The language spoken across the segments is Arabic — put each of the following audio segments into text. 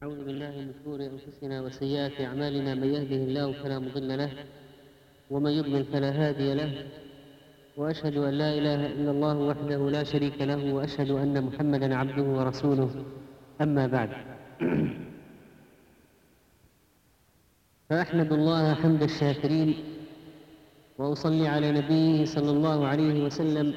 أعوذ بالله من شرور أنفسنا وسيئات أعمالنا، من يهده الله فلا مضل له ومن يضلل فلا هادي له، وأشهد أن لا إله إلا الله وحده لا شريك له، وأشهد أن محمدا عبده ورسوله. أما بعد، فأحمد الله حمد الشاكرين، وأصلي على نبيه صلى الله عليه وسلم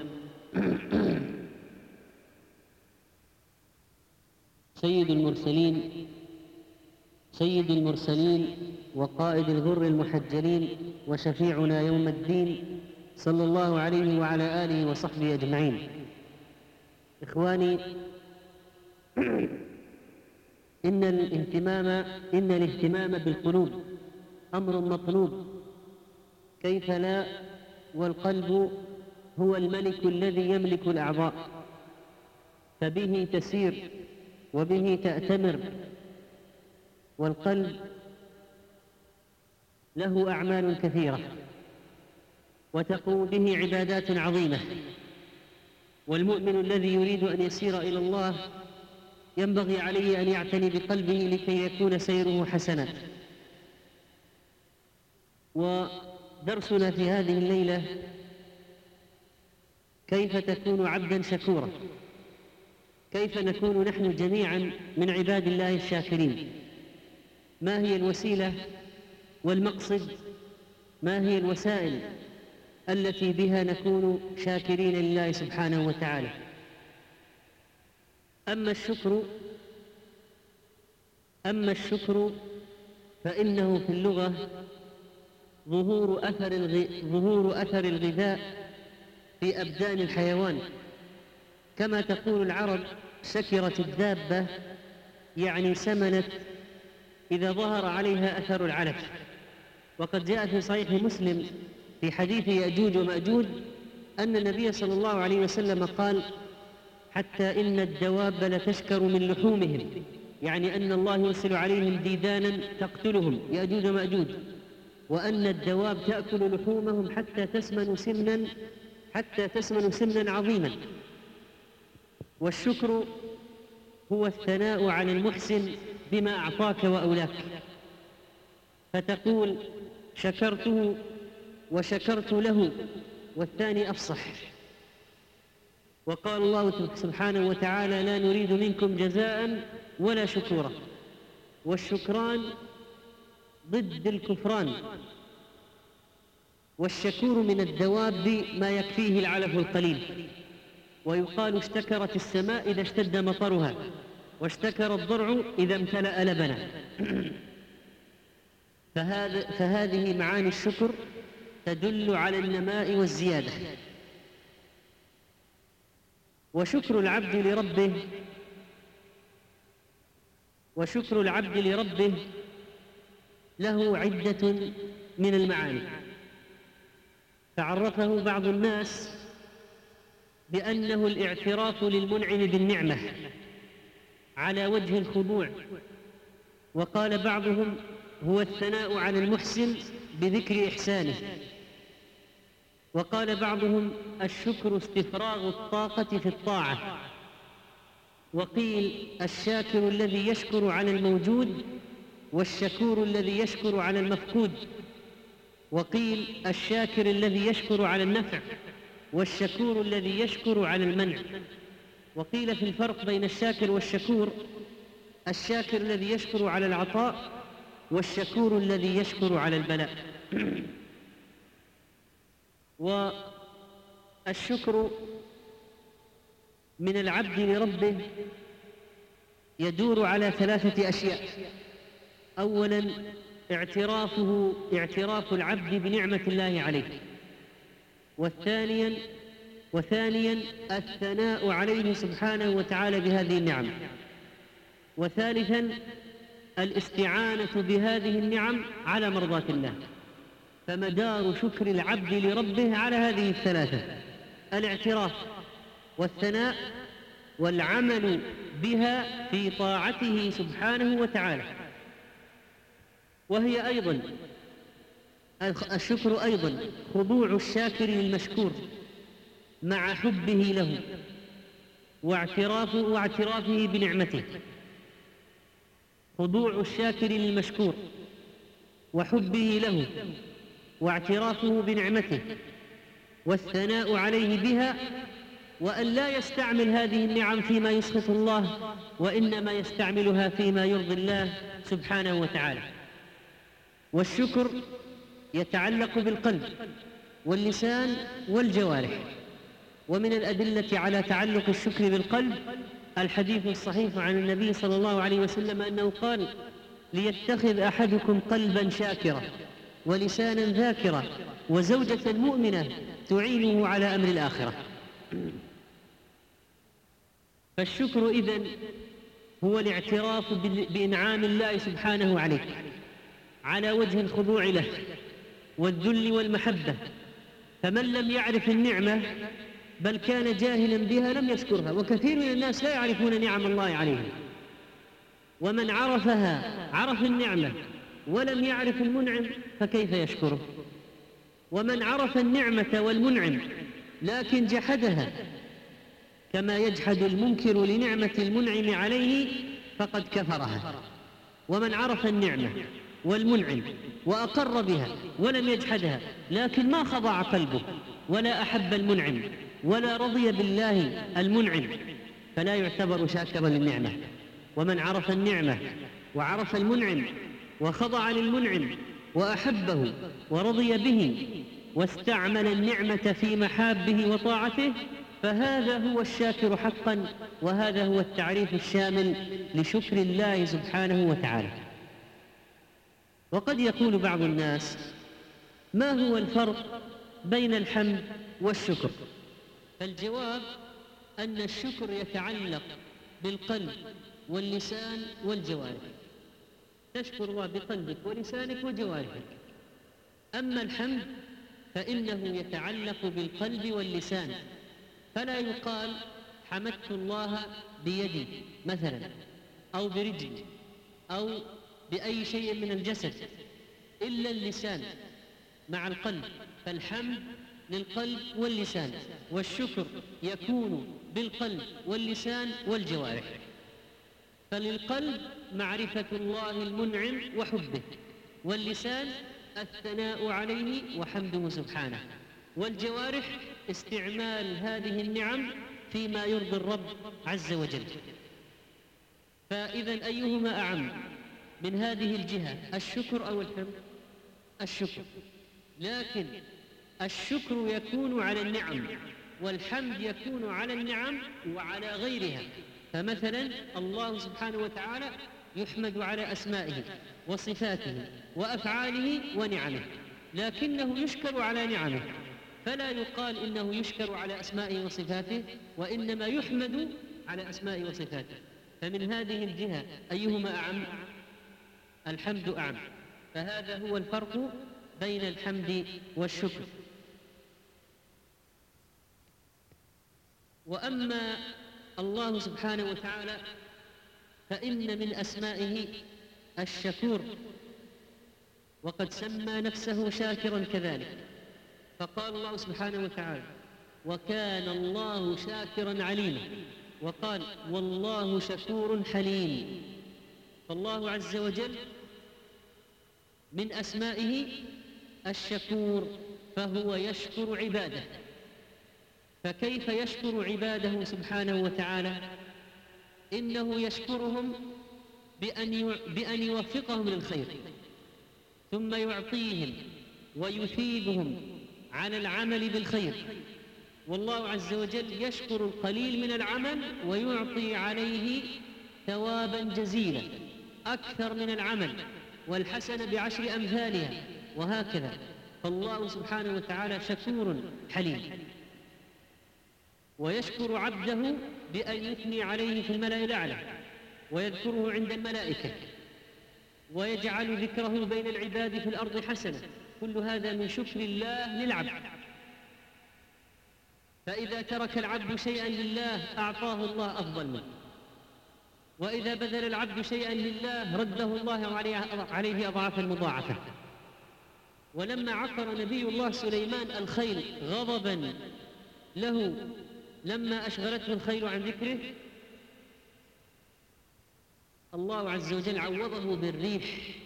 سيد المرسلين وقائد الغر المحجلين وشفيعنا يوم الدين، صلى الله عليه وعلى آله وصحبه أجمعين. إخواني، إن الاهتمام بالقلوب أمر مطلوب، كيف لا، والقلب هو الملك الذي يملك الأعضاء، فبه تسير وبه تأتمر، والقلب له أعمال كثيرة وتقوم به عبادات عظيمة. والمؤمن الذي يريد أن يسير إلى الله ينبغي عليه أن يعتني بقلبه لكي يكون سيره حسنا. ودرسنا في هذه الليلة: كيف تكون عبدا شكورا؟ كيف نكون نحن جميعا من عباد الله الشاكرين؟ ما هي الوسيلة والمقصد؟ ما هي الوسائل التي بها نكون شاكرين لله سبحانه وتعالى؟ أما الشكر فإنه في اللغة ظهور أثر الغذاء في أبدان الحيوان، كما تقول العرب: شكرت الدابة، يعني سمنت إذا ظهر عليها أثر العلف. وقد جاء في صحيح مسلم في حديث يأجوج ومأجوج أن النبي صلى الله عليه وسلم قال: حتى إن الدواب لتشكر من لحومهم، يعني أن الله يرسل عليهم ديدانا تقتلهم يأجوج ومأجوج، وأن الدواب تأكل لحومهم حتى تسمن سمنا عظيما. والشكر هو الثناء على المحسن بما أعطاك وأولاك، فتقول: شكرته وشكرت له، والثاني أفصح. وقال الله سبحانه وتعالى: لا نريد منكم جزاء ولا شكورا. والشكران ضد الكفران، والشكور من الدواب ما يكفيه العلف القليل. ويقال: اشتكرت السماء إذا اشتد مطرها، واشتكر الضرع إذا امتلأ لبنا. فهذه معاني الشكر تدل على النماء والزيادة. وشكر العبد لربه له عدة من المعاني، فعرفه بعض الناس بأنه الاعتراف للمنعم بالنعمة على وجه الخضوع، وقال بعضهم: هو الثناء على المحسن بذكر إحسانه، وقال بعضهم: الشكر استفراغ الطاقة في الطاعة، وقيل: الشاكر الذي يشكر على الموجود، والشكور الذي يشكر على المفقود، وقيل: الشاكر الذي يشكر على النفع، والشكور الذي يشكر على المنع. وقيل في الفرق بين الشاكر والشكور: الشاكر الذي يشكر على العطاء، والشكور الذي يشكر على البلاء. والشكر من العبد لربه يدور على 3 أشياء: أولا اعتراف العبد بنعمة الله عليه، وثانيا الثناء عليه سبحانه وتعالى بهذه النعم، وثالثا الاستعانة بهذه النعم على مرضاة الله. فمدار شكر العبد لربه على هذه ال3: الاعتراف والثناء والعمل بها في طاعته سبحانه وتعالى. الشكر أيضا خضوع الشاكر للمشكور مع حبه له واعترافه بنعمته. خضوع الشاكر للمشكور وحبه له واعترافه بنعمته والثناء عليه بها، وأن لا يستعمل هذه النعم فيما يسخط الله، وإنما يستعملها فيما يرضي الله سبحانه وتعالى. والشكر يتعلق بالقلب واللسان والجوارح. ومن الأدلة على تعلق الشكر بالقلب الحديث الصحيح عن النبي صلى الله عليه وسلم أنه قال: ليتخذ أحدكم قلبا شاكرا ولسانا ذاكرا وزوجة مؤمنة تعينه على أمر الآخرة. فالشكر إذن هو الاعتراف بإنعام الله سبحانه عليك على وجه الخضوع له والذل والمحبة. فمن لم يعرف النعمة بل كان جاهلا بها لم يشكرها، وكثير من الناس لا يعرفون نعم الله عليهم. ومن عرفها عرف النعمة ولم يعرف المنعم فكيف يشكره؟ ومن عرف النعمة والمنعم لكن جحدها كما يجحد المنكر لنعمة المنعم عليه فقد كفرها. ومن عرف النعمة والمنعم وأقر بها ولم يجحدها لكن ما خضع قلبه ولا أحب المنعم ولا رضي بالله المنعم فلا يعتبر شاكرا للنعمة. ومن عرف النعمة وعرف المنعم وخضع للمنعم وأحبه ورضي به واستعمل النعمة في محابه وطاعته فهذا هو الشاكر حقا، وهذا هو التعريف الشامل لشكر الله سبحانه وتعالى. وقد يقول بعض الناس: ما هو الفرق بين الحمد والشكر؟ فالجواب أن الشكر يتعلق بالقلب واللسان والجوارح، تشكر الله بقلبك ولسانك وجوارحك. أما الحمد فإنه يتعلق بالقلب واللسان، فلا يقال حمدت الله بيدي مثلا أو برجلي أو بأي شيء من الجسد إلا اللسان مع القلب، فالحمد للقلب واللسان، والشكر يكون بالقلب واللسان والجوارح. فللقلب معرفة الله المنعم وحبه، واللسان الثناء عليه وحمده سبحانه، والجوارح استعمال هذه النعم فيما يرضي الرب عز وجل. فإذا أيهما أعم من هذه الجهة، الشكر أو الحمد؟ الشكر. لكن الشكر يكون على النعم والحمد يكون على النعم وعلى غيرها. فمثلا الله سبحانه وتعالى يحمد على أسمائه وصفاته وأفعاله ونعمه، لكنه يشكر على نعمه، فلا يقال إنه يشكر على أسمائه وصفاته، وإنما يحمد على أسمائه وصفاته. فمن هذه الجهة أيهما أعم؟ الحمد أعم. فهذا هو الفرق بين الحمد والشكر. وأما الله سبحانه وتعالى فإن من أسمائه الشكور، وقد سمى نفسه شاكرا كذلك، فقال الله سبحانه وتعالى: وكان الله شاكرا عليما، وقال: والله شكور حليم. فالله عز وجل من أسمائه الشكور، فهو يشكر عباده. فكيف يشكر عباده سبحانه وتعالى؟ إنه يشكرهم بأن يوفقهم للخير، ثم يعطيهم ويثيبهم على العمل بالخير. والله عز وجل يشكر القليل من العمل ويعطي عليه ثوابا جزيلا أكثر من العمل، والحسنة بعشر أمثالها، وهكذا. فالله سبحانه وتعالى شكور حليم، ويشكر عبده بأن يثني عليه في الملأ الأعلى ويذكره عند الملائكة ويجعل ذكره بين العباد في الأرض حسنة. كل هذا من شكر الله للعبد. فإذا ترك العبد شيئا لله أعطاه الله أفضل منه، وإذا بذل العبد شيئا لله رده الله عليه أضعافا مضاعفة. ولما عقر نبي الله سليمان الخيل غضبا له لما أشغلته الخيل عن ذكره، الله عز وجل عوضه بالريح،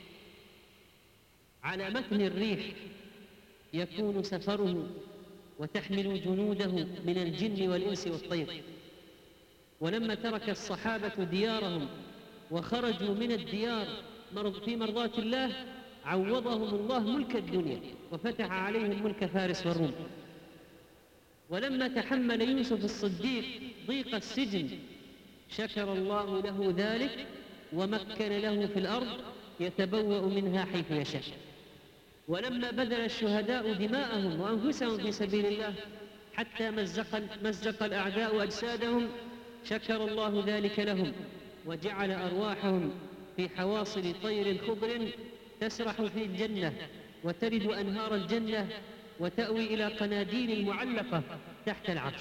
على متن الريح يكون سفره وتحمل جنوده من الجن والإنس والطير. ولما ترك الصحابة ديارهم وخرجوا من الديار في مرضاة الله، عوضهم الله ملك الدنيا وفتح عليهم ملك فارس والروم. ولما تحمل يوسف الصديق ضيق السجن، شكر الله له ذلك ومكن له في الأرض يتبوأ منها حيث يشاء. ولما بذل الشهداء دماءهم وأنفسهم في سبيل الله حتى مزق الأعداء أجسادهم، شكر الله ذلك لهم وجعل أرواحهم في حواصل طير خضر تسرح في الجنة وترد أنهار الجنة وتأوي إلى قناديل المعلقة تحت العرش.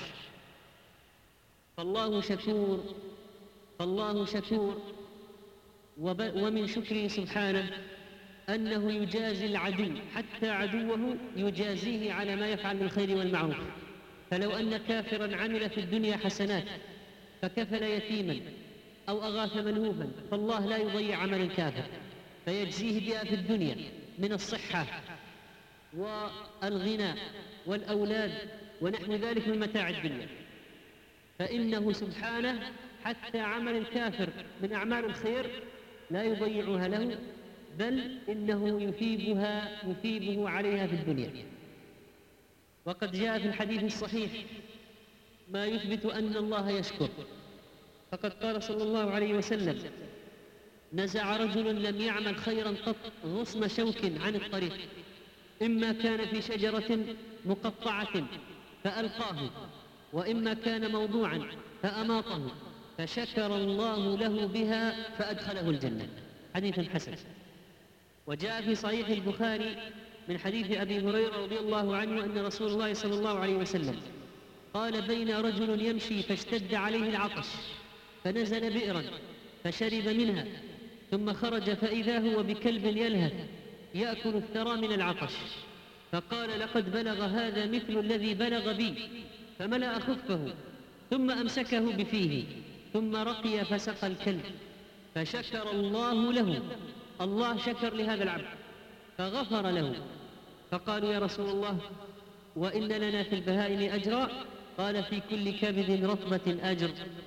فالله شكور. ومن شكره سبحانه أنه يجازي العدو، حتى عدوه يجازيه على ما يفعل من الخير والمعروف. فلو أن كافراً عمل في الدنيا حسنات فكفل يتيماً أو أغاث منهوباً، فالله لا يضيع عمل الكافر فيجزيه بها في الدنيا من الصحة والغنى والأولاد ونحو ذلك من متاع الدنيا. فإنه سبحانه حتى عمل الكافر من أعمال الخير لا يضيعها له، بل إنه يثيبه عليها في الدنيا. وقد جاء في الحديث الصحيح ما يثبت أن الله يشكر، فقد قال صلى الله عليه وسلم: نزع رجل لم يعمل خيرا قط غصن شوك عن الطريق، إما كان في شجرة مقطعة فألقاه، وإما كان موضوعا فأماطه، فشكر الله له بها فأدخله الجنة. حديث حسن. وجاء في صحيح البخاري من حديث أبي هريرة رضي الله عنه أن رسول الله صلى الله عليه وسلم قال: بين رجل يمشي فاشتد عليه العطش فنزل بئرا فشرب منها، ثم خرج فإذا هو بكلب يلهث يأكل الثرى من العطش، فقال: لقد بلغ هذا مثل الذي بلغ بي، فملأ خفه ثم أمسكه بفيه، ثم رقي فسقى الكلب، فشكر الله له. الله شكر لهذا العبد فغفر له. فقالوا: يا رسول الله، وإن لنا في البهائم أجرا؟ قال: في كل كبد رطبة أجر.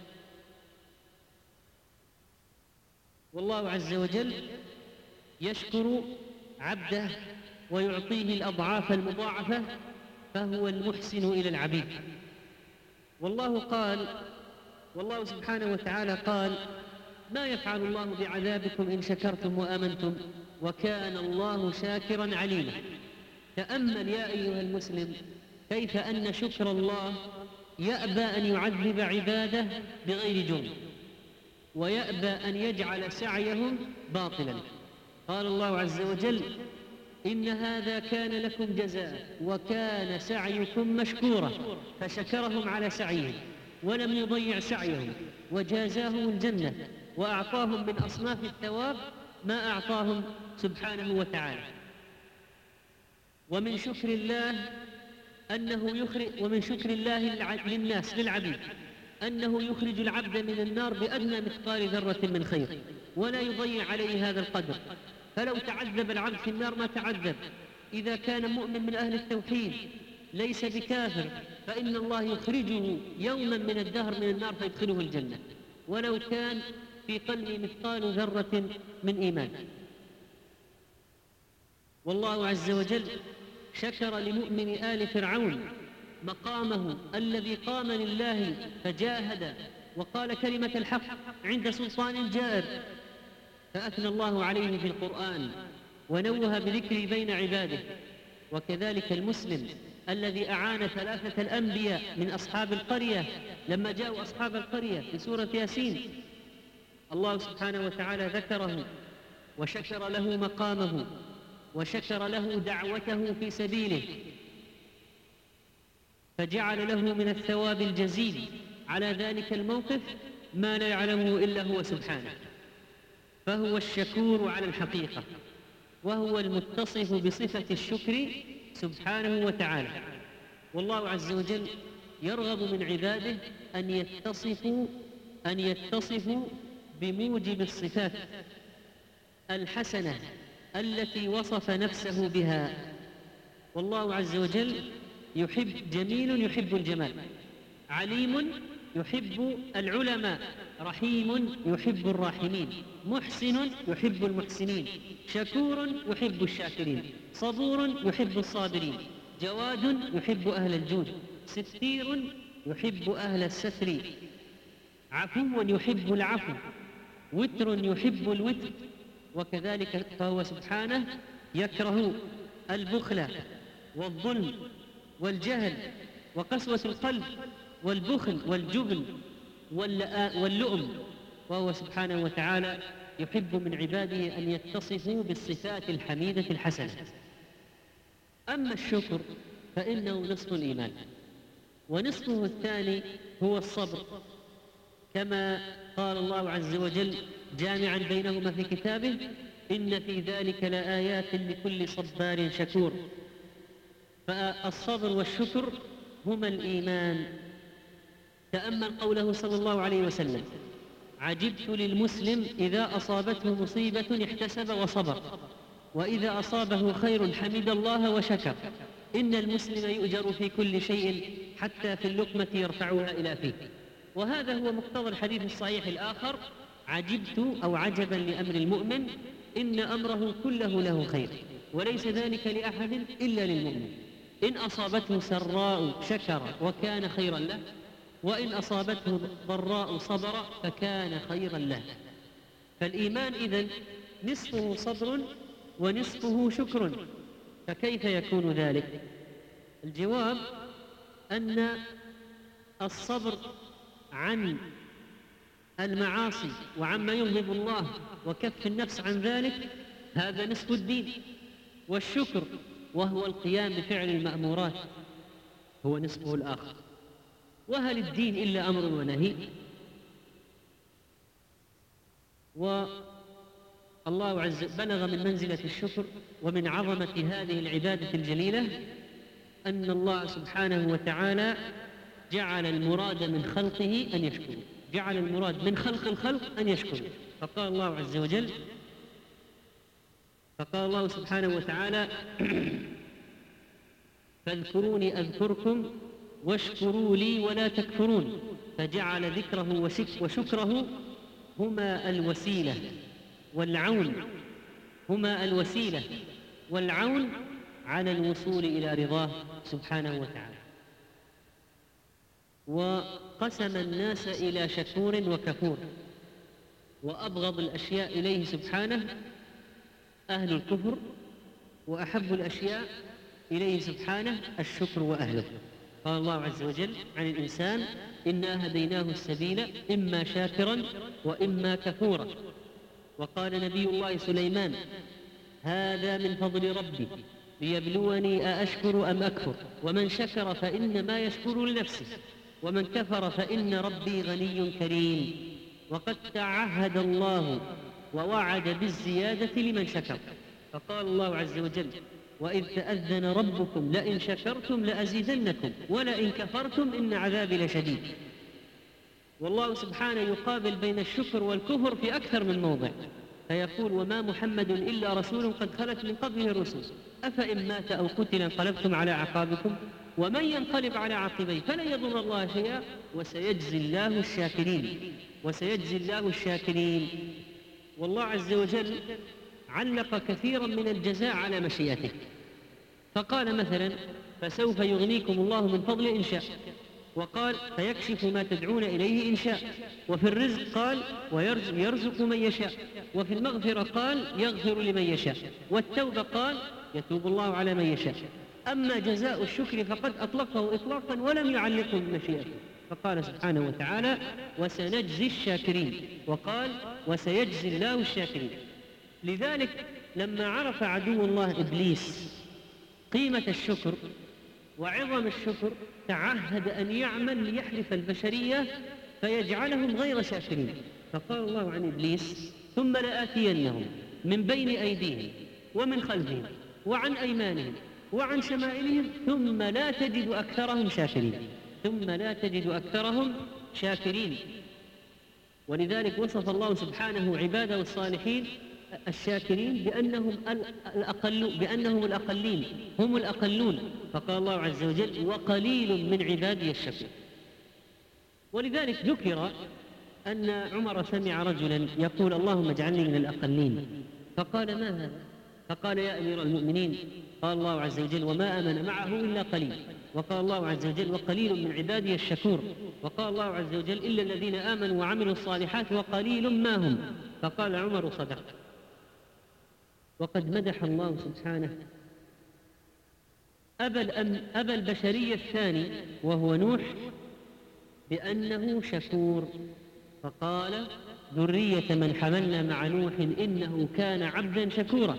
والله عز وجل يشكر عبده ويعطيه الأضعاف المضاعفة، فهو المحسن إلى العبيد. والله سبحانه وتعالى قال: ما يفعل الله بعذابكم إن شكرتم وآمنتم وكان الله شاكرا عليما. تأمل يا أيها المسلم كيف أن شكر الله يأبى أن يعذب عباده بغير جرم، ويأبى أن يجعل سعيهم باطلا. قال الله عز وجل: إن هذا كان لكم جزاء وكان سعيكم مشكورا، فشكرهم على سعيهم ولم يضيع سعيهم وجازاهم الجنة وأعطاهم من أصناف الثواب ما أعطاهم سبحانه وتعالى. ومن شكر الله للعبيد أنه يخرج العبد من النار بأدنى مثقال ذرة من خير ولا يضيع عليه هذا القدر. فلو تعذب العبد في النار ما تعذب إذا كان مؤمن من أهل التوحيد ليس بكافر، فإن الله يخرجه يوما من الدهر من النار فيدخله الجنة ولو كان في قلبه مثقال ذرة من إيمان. والله عز وجل شكر لمؤمن آل فرعون مقامه الذي قام لله فجاهد وقال كلمة الحق عند سلطان جائر، فأثنى الله عليه في القرآن ونوه بذكره بين عباده. وكذلك المسلم الذي أعان 3 الأنبياء من أصحاب القرية لما جاءوا أصحاب القرية في سورة ياسين، الله سبحانه وتعالى ذكره وشكر له مقامه وشكر له دعوته في سبيله، فجعل له من الثواب الجزيل على ذلك الموقف ما لا يعلمه إلا هو سبحانه. فهو الشكور على الحقيقة، وهو المتصف بصفة الشكر سبحانه وتعالى. والله عز وجل يرغب من عباده أن يتصفوا بموجب الصفات الحسنة التي وصف نفسه بها. والله عز وجل جميل يحب الجمال، عليم يحب العلماء، رحيم يحب الراحمين، محسن يحب المحسنين، شكور يحب الشاكرين، صبور يحب الصابرين، جواد يحب أهل الجود، ستير يحب أهل الستر، عفو يحب العفو، وتر يحب الوتر. وكذلك فهو سبحانه يكره البخل والظلم والجهل وقسوة القلب والبخل والجبن واللؤم، وهو سبحانه وتعالى يحب من عباده أن يتصفوا بالصفات الحميدة الحسنة. أما الشكر فإنه نصف الإيمان، ونصفه الثاني هو الصبر، كما قال الله عز وجل جامعا بينهما في كتابه: إن في ذلك لآيات لكل صبار شكور. فالصبر والشكر هما الإيمان. تأمل قوله صلى الله عليه وسلم: عجبت للمسلم إذا أصابته مصيبة احتسب وصبر، وإذا أصابه خير حمد الله وشكر. إن المسلم يؤجر في كل شيء حتى في اللقمة يرفعها إلى فيه. وهذا هو مقتضى الحديث الصحيح الآخر: عجبت أو عجبا لأمر المؤمن إن أمره كله له خير، وليس ذلك لأحد إلا للمؤمن. إن أصابته سراء شكر وكان خيرا له، وإن أصابته ضراء صبر فكان خيرا له. فالإيمان إذن نصفه صبر ونصفه شكر، فكيف يكون ذلك؟ الجواب أن الصبر عن المعاصي وعما يغضب الله وكف النفس عن ذلك هذا نصف الدين، والشكر وهو القيام بفعل المأمورات هو نصفه الآخر. وهل الدين إلا أمر ونهي؟ والله عز وجل بلغ من منزلة الشكر ومن عظمة هذه العبادة الجليلة أن الله سبحانه وتعالى جعل المراد من خلقه أن يشكروا، جعل المراد من خلق الخلق أن يشكروا. فقال الله عز وجل، فقال الله سبحانه وتعالى: فاذكروني أذكركم واشكروا لي ولا تكفرون. فجعل ذكره وشكره هما الوسيلة والعون، هما الوسيلة والعون على الوصول إلى رضاه سبحانه وتعالى. وقسم الناس إلى شكور وكفور، وأبغض الأشياء إليه سبحانه أهل الكفر، وأحب الأشياء إليه سبحانه الشكر وأهله. قال الله عز وجل عن الإنسان: إنا هديناه السبيل إما شاكرا وإما كفورا. وقال نبي الله سليمان: هذا من فضل ربي ليبلوني أأشكر أم أكفر، ومن شكر فإنما يشكر لنفسه، ومن كفر فإن ربي غني كريم. وقد تعهد الله ووعد بالزيادة لمن شكر. فقال الله عز وجل: وإذ تأذن ربكم لئن شكرتم لأزيدنكم ولئن كفرتم إن عذابي لشديد. والله سبحانه يقابل بين الشكر والكفر في أكثر من موضع، فيقول: وما محمد إلا رسول قد خلت من قبله الرسل أفإن مات أو قتل انقلبتم على أعقابكم ومن ينقلب على عقبيه فلن يضر الله شيئا وسيجزي الله الشاكرين. وسيجزي الله الشاكرين. والله عز وجل علق كثيرا من الجزاء على مشيئته، فقال مثلا: فسوف يغنيكم الله من فضل إن شاء، وقال: فيكشف ما تدعون إليه إن شاء. وفي الرزق قال: ويرزق من يشاء. وفي المغفرة قال: يغفر لمن يشاء. والتوبة قال: يتوب الله على من يشاء. أما جزاء الشكر فقد أطلقه إطلاقا ولم يعلقه بمشيئته، فقال سبحانه وتعالى: وسنجزي الشاكرين، وقال: وسيجزي الله الشاكرين. لذلك لما عرف عدو الله إبليس قيمة الشكر وعظم الشكر تعهد أن يعمل ليحرف البشرية فيجعلهم غير شاكرين. فقال الله عن إبليس: ثم لآتينهم من بين أيديهم ومن خلفهم وعن أيمانهم وعن شمائلهم ثم لا تجد أكثرهم شاكرين. ثم لا تجد أكثرهم شاكرين. ولذلك وصف الله سبحانه عباده الصالحين الشاكرين بأنهم الأقلين، هم الأقلون، فقال الله عز وجل وقليل من عبادي الشكور. ولذلك ذكر أن عمر سمع رجلا يقول اللهم اجعلني من الأقلين، فقال ما هذا؟ فقال يا أمير المؤمنين، قال الله عز وجل وما آمن معه إلا قليل، وقال الله عز وجل وقليل من عبادي الشكور، وقال الله عز وجل إلا الذين آمنوا وعملوا الصالحات وقليل ما هم. فقال عمر صدقت. وقد مدح الله سبحانه أبا البشرية الثاني وهو نوح بأنه شكور، فقال ذرية من حملنا مع نوح إنه كان عبدا شكورا.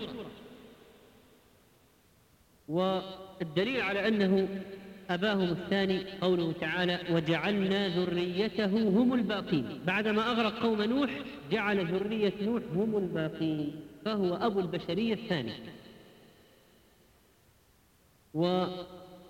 والدليل على أنه أباهم الثاني قوله تعالى وجعلنا ذريته هم الباقين، بعدما أغرق قوم نوح جعل ذرية نوح هم الباقين، فهو أبو البشرية الثاني. وأمر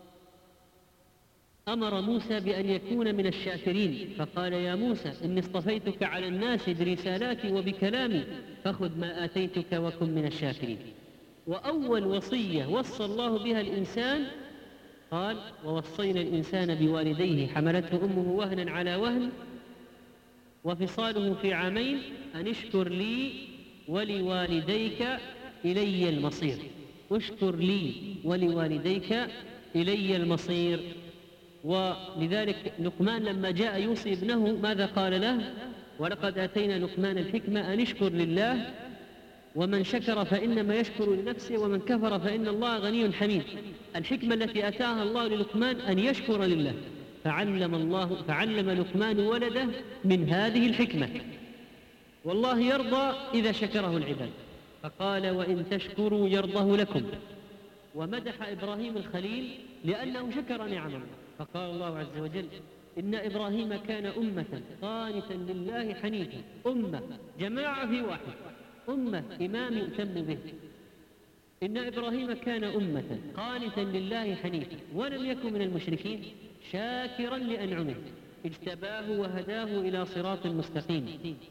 موسى بأن يكون من الشاكرين، فقال يا موسى إني اصطفيتك على الناس برسالاتي وبكلامي فخذ ما آتيتك وكن من الشاكرين. وأول وصية وصى الله بها الإنسان قال ووصينا الإنسان بوالديه حملته أمه وهنا على وهن وفصاله في عامين أن اشكر لي ولوالديك إلي المصير. اشكر لي ولوالديك إلي المصير. ولذلك لقمان لما جاء يوصي ابنه ماذا قال له؟ ولقد آتينا لقمان الحكمة أن اشكر لله ومن شكر فإنما يشكر لنفسه ومن كفر فإن الله غني حميد. الحكمة التي أتاها الله للقمان أن يشكر لله، فعلم لقمان ولده من هذه الحكمة. والله يرضى إذا شكره العباد، فقال وإن تشكروا يرضه لكم. ومدح إبراهيم الخليل لأنه شكر نعم الله، فقال الله عز وجل إن إبراهيم كان أمة قانتا لله حنيفا، أمة جماعة في واحد، أمة إمام يؤتم به. إن إبراهيم كان أمة قانتا لله حنيفا ولم يكن من المشركين شاكرا لأنعمه اجتباه وهداه إلى صراط مستقيم.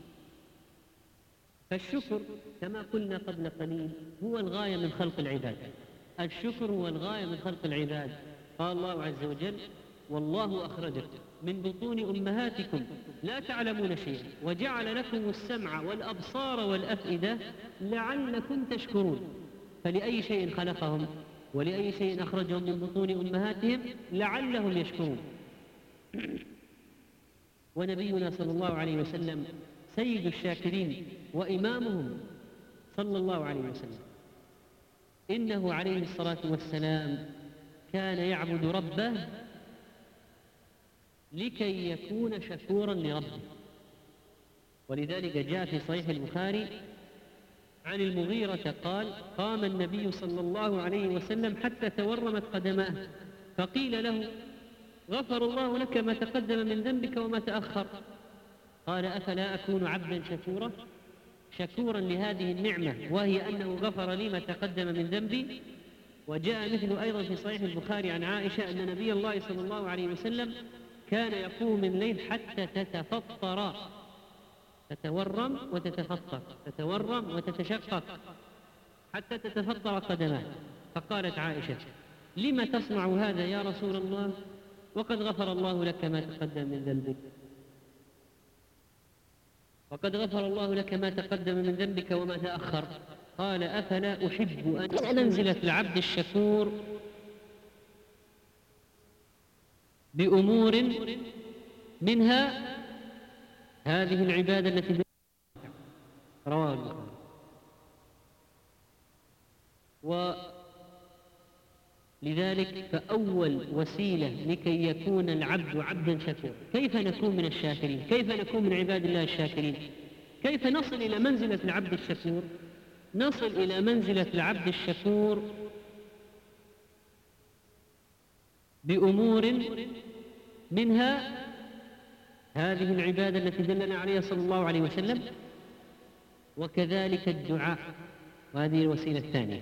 فالشكر كما قلنا قبل قليل هو الغاية من خلق العباد، الشكر هو الغاية من خلق العباد. قال الله عز وجل والله أخرجكم من بطون أمهاتكم لا تعلمون شيئا وجعل لكم السمع والأبصار والأفئدة لعلكم تشكرون. فلأي شيء خلقهم ولأي شيء أخرجهم من بطون أمهاتهم لعلهم يشكرون. ونبينا صلى الله عليه وسلم سيد الشاكرين وإمامهم صلى الله عليه وسلم، إنه عليه الصلاة والسلام كان يعبد ربه لكي يكون شكورا لربه. ولذلك جاء في صحيح البخاري عن المغيرة قال قام النبي صلى الله عليه وسلم حتى تورمت قدماه فقيل له غفر الله لك ما تقدم من ذنبك وما تأخر. قال أفلا أكون عبدا شكورا لهذه النعمة وهي أنه غفر لي ما تقدم من ذنبي. وجاء مثل أيضا في صحيح البخاري عن عائشة أن نبي الله صلى الله عليه وسلم كان يقوم من الليل حتى تتفطر، تتورم وتتفطر، تتورم وتتشقق حتى تتفطر قدماه. فقالت عائشة لم تصنع هذا يا رسول الله وقد غفر الله لك ما تقدم من ذنبك، وقد غفر الله لك ما تقدم من ذنبك وما تأخر. قال أفلا أحب أن منزلة العبد الشكور بأمور منها هذه العبادة التي رواه البخاري. ولذلك فأول وسيلة لكي يكون العبد عبدا شكورا كيف نكون من الشاكرين، كيف نكون من عباد الله الشاكرين، كيف نصل إلى منزلة العبد الشكور؟ نصل إلى منزلة العبد الشكور بأمور منها هذه العبادة التي دلنا عليها صلى الله عليه وسلم، وكذلك الدعاء، وهذه الوسيلة الثانية.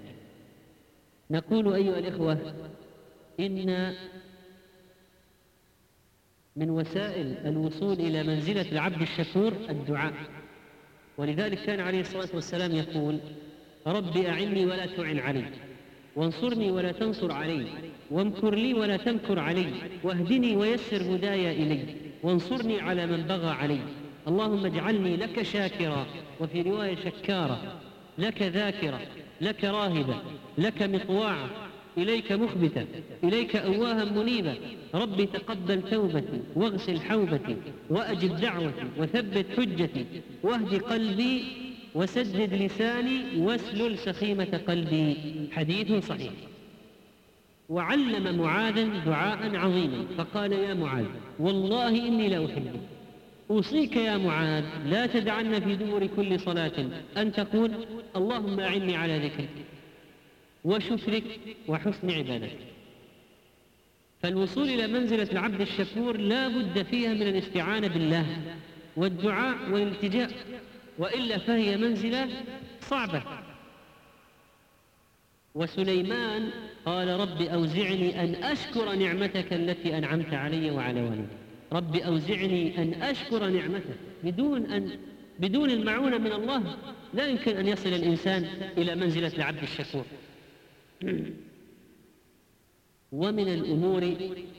نقول أيها الإخوة إن من وسائل الوصول إلى منزلة العبد الشكور الدعاء. ولذلك كان عليه الصلاة والسلام يقول: رب أعني ولا تعن علي، وانصرني ولا تنصر علي، وامكر لي ولا تمكر علي، واهدني ويسر هدايا إلي، وانصرني على من بغى علي. اللهم اجعلني لك شاكرا، وفي رواية شكارا، لك ذاكرا، لك راهبا، لك مطواعا، إليك مخبتا، إليك أواها منيبا. ربي تقبل توبتي، واغسل حوبتي، وأجب دعوتي، وثبت حجتي، واهد قلبي، وسدد لساني، واسلل سخيمة قلبي. حديث صحيح. وعلم معاذا دعاء عظيما فقال: يا معاذ، والله إني لأحبك، أوصيك يا معاذ لا تدعن في دبر كل صلاة أن تقول: اللهم أعني على ذكرك وشكرك وحسن عبادتك. فالوصول إلى منزلة العبد الشكور لا بد فيها من الاستعانة بالله والدعاء والالتجاء، وإلا فهي منزلة صعبة. وسليمان قال: رب أوزعني أن أشكر نعمتك التي أنعمت علي وعلى والدي. رب أوزعني أن أشكر نعمتك. بدون المعونة من الله لا يمكن أن يصل الإنسان إلى منزلة العبد الشكور. ومن الأمور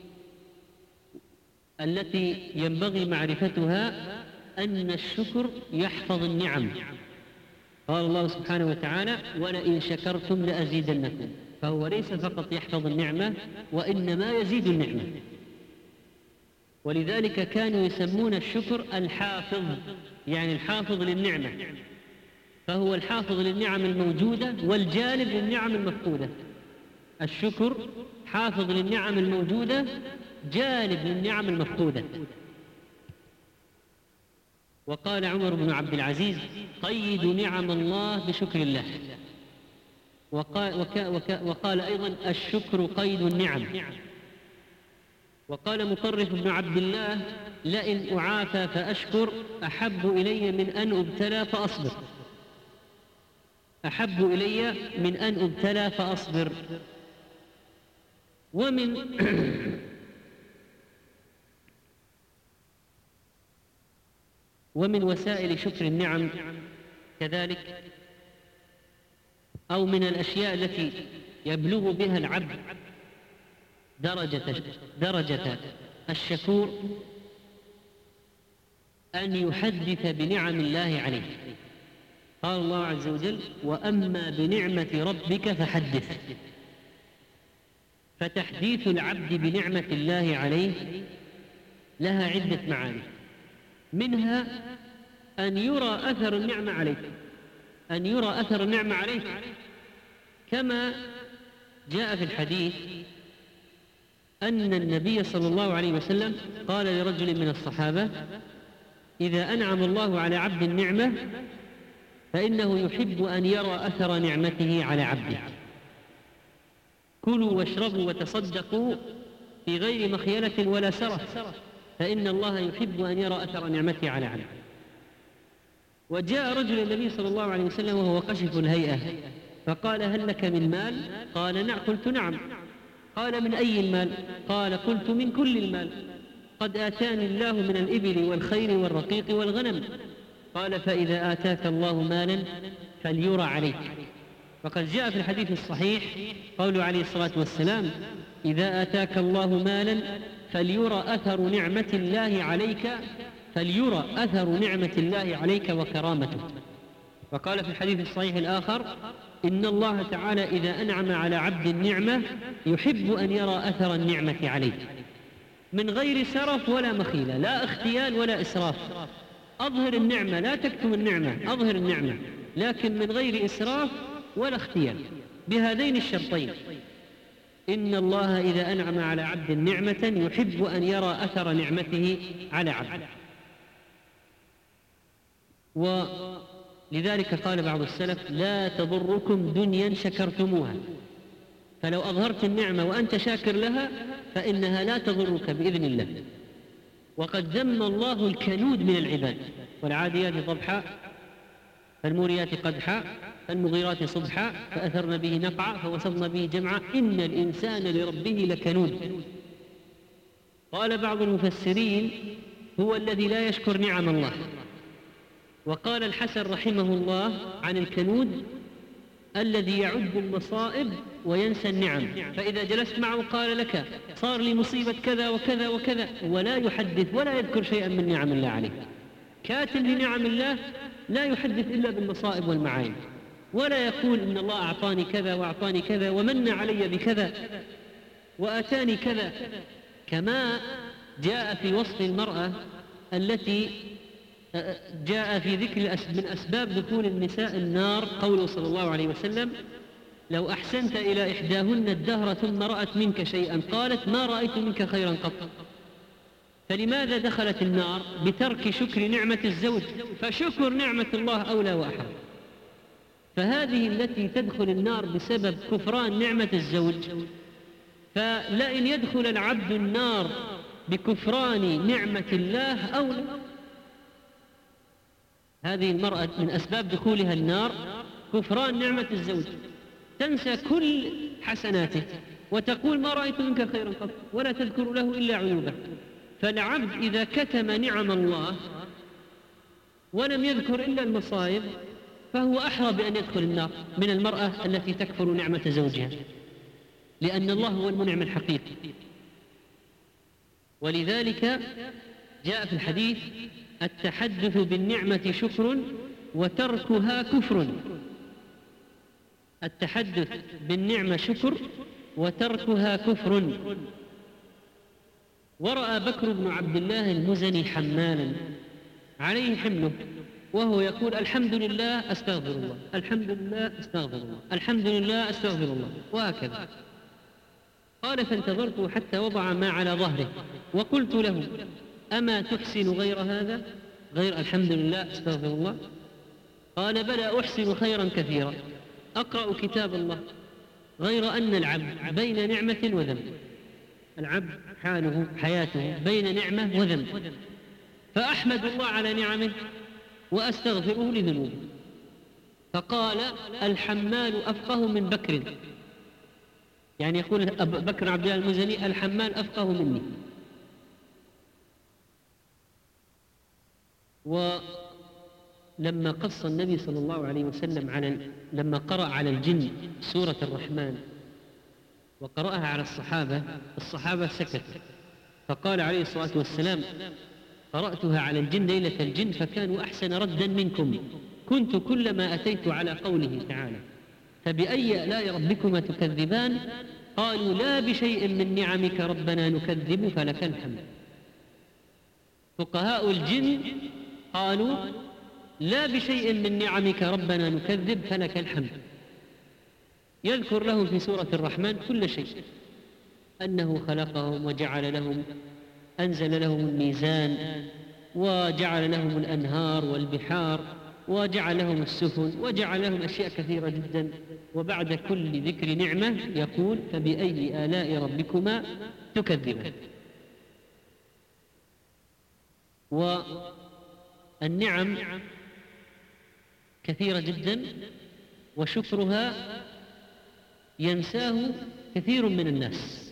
التي ينبغي معرفتها أن الشكر يحفظ النعم. قال الله سبحانه وتعالى: ولئن شكرتم لأزيدنكم. فهو ليس فقط يحفظ النعمة، وإنما يزيد النعمة. ولذلك كانوا يسمون الشكر الحافظ، يعني الحافظ للنعمة، فهو الحافظ للنعم الموجودة والجالب للنعم المفقودة. الشكر حافظ للنعم الموجودة، جالب للنعم المفقودة. وقال عمر بن عبد العزيز: قيدوا نعم الله بشكر الله. وقال أيضا: الشكر قيد النعم. وقال مطرف بن عبد الله: لئن أعافى فأشكر أحب إلي من أن أبتلى فأصبر. أحب إلي من أن أبتلى فأصبر. ومن وسائل شكر النعم كذلك، أو من الأشياء التي يبلغ بها العبد درجة الشكور، أن يحدث بنعم الله عليه. قال الله عز وجل: وأما بنعمة ربك فحدث. فتحديث العبد بنعمة الله عليه لها عدة معاني، منها أن يرى أثر النعمة عليك، أن يرى أثر النعمة عليك، كما جاء في الحديث أن النبي صلى الله عليه وسلم قال لرجل من الصحابة: إذا أنعم الله على عبد النعمة فإنه يحب أن يرى أثر نعمته على عبده. كلوا واشربوا وتصدقوا في غير مخيلة ولا سرف، فإن الله يحب أن يرى أثر نعمته على عبده. وجاء رجل النبي صلى الله عليه وسلم وهو قشف الهيئة فقال: هل لك من مال؟ قال: قلت نعم. قال: من أي المال؟ قال: قلت من كل المال، قد آتاني الله من الإبل والخيل والرقيق والغنم. قال: فإذا آتاك الله مالا فليرى عليك. وقد جاء في الحديث الصحيح قوله عليه الصلاة والسلام: إذا آتاك الله مالا فليرى أثر نعمة الله عليك، فليرى أثر نعمة الله عليك وكرامته. وقال في الحديث الصحيح الآخر: إن الله تعالى إذا أنعم على عبد النعمة يحب أن يرى أثر النعمة عليه، من غير سرف ولا مخيلة، لا اختيال ولا إسراف. أظهر النعمة، لا تكتم النعمة، أظهر النعمة، لكن من غير إسراف ولا اختيال، بهذين الشرطين: إن الله إذا أنعم على عبد نعمة يحب أن يرى أثر نعمته على عبده. ولذلك قال بعض السلف: لا تضركم دنيا شكرتموها. فلو أظهرت النعمة وأنت شاكر لها فإنها لا تضرك بإذن الله. وقد ذم الله الكنود من العباد: والعاديات ضبحا فالموريات قدحا فالمغيرات صبحا فأثرن به نقعا فوسطن به جمعا إن الإنسان لربه لكنود. قال بعض المفسرين: هو الذي لا يشكر نعم الله. وقال الحسن رحمه الله عن الكنود: الذي يعد المصائب وينسى النعم، فإذا جلست معه قال لك صار لي مصيبة كذا وكذا وكذا، ولا يحدث ولا يذكر شيئا من نعم الله عليه. كاتم لنعم الله لا يحدث إلا بالمصائب والمعايب، ولا يقول إن الله أعطاني كذا وأعطاني كذا ومن علي بكذا وآتاني كذا. كما جاء في وصف المرأة التي جاء في ذكر من أسباب دخول النساء النار قوله صلى الله عليه وسلم: لو أحسنت إلى إحداهن الدهر ثم رأت منك شيئا قالت ما رأيت منك خيرا قط. فلماذا دخلت النار؟ بترك شكر نعمة الزوج، فشكر نعمة الله أولى وأحرى. فهذه التي تدخل النار بسبب كفران نعمة الزوج، فلئن يدخل العبد النار بكفران نعمة الله أولى. هذه المرأة من أسباب دخولها النار كفران نعمة الزوج، تنسى كل حسناته وتقول ما رأيت منك خيرا قط، ولا تذكر له إلا عيوبه. فالعبد إذا كتم نعم الله ولم يذكر إلا المصائب فهو أحرى بأن يدخل النار من المرأة التي تكفر نعمة زوجها، لأن الله هو المنعم الحقيقي. ولذلك جاء في الحديث: التحدث بالنعمة شكر وتركها كفر. التحدث بالنعمة شكر وتركها كفر. ورأى بكر بن عبد الله المزني حمالا عليه حمله وهو يقول: الحمد لله أستغفر الله، الحمد لله أستغفر الله، الحمد لله أستغفر الله، وهكذا. قال: فانتظرته حتى وضع ما على ظهره وقلت له: أما تحسن غير هذا، غير الحمد لله أستغفر الله؟ قال: بلى، أحسن خيرا كثيرا، أقرأ كتاب الله، غير أن العبد بين نعمة وذنب. العبد حاله حياته بين نعمة وذنب، فأحمد الله على نعمه وأستغفره لذنوبه. فقال: الحمال أفقه من بكر، يعني يقول بكر عبد الله المزني: الحمال أفقه مني. ولما قص النبي صلى الله عليه وسلم لما قرأ على الجن سورة الرحمن وقرأها على الصحابة سكتوا، فقال عليه الصلاة والسلام: قرأتها على الجن ليلة الجن فكانوا أحسن ردا منكم، كنت كلما أتيت على قوله تعالى: فبأي آلاء ربكما تكذبان، قالوا: لا بشيء من نعمك ربنا نكذب فلك الحمد. فقهاء الجن قالوا: لا بشيء من نعمك ربنا نكذب فلك الحمد. يذكر لهم في سورة الرحمن كل شيء، أنه خلقهم وجعل لهم، أنزل لهم الميزان وجعل لهم الأنهار والبحار وجعل لهم السفن وجعل لهم أشياء كثيرة جدا. وبعد كل ذكر نعمة يقول: فبأي آلاء ربكما تكذبان. والنعم كثيرة جدا وشكرها ينساه كثير من الناس.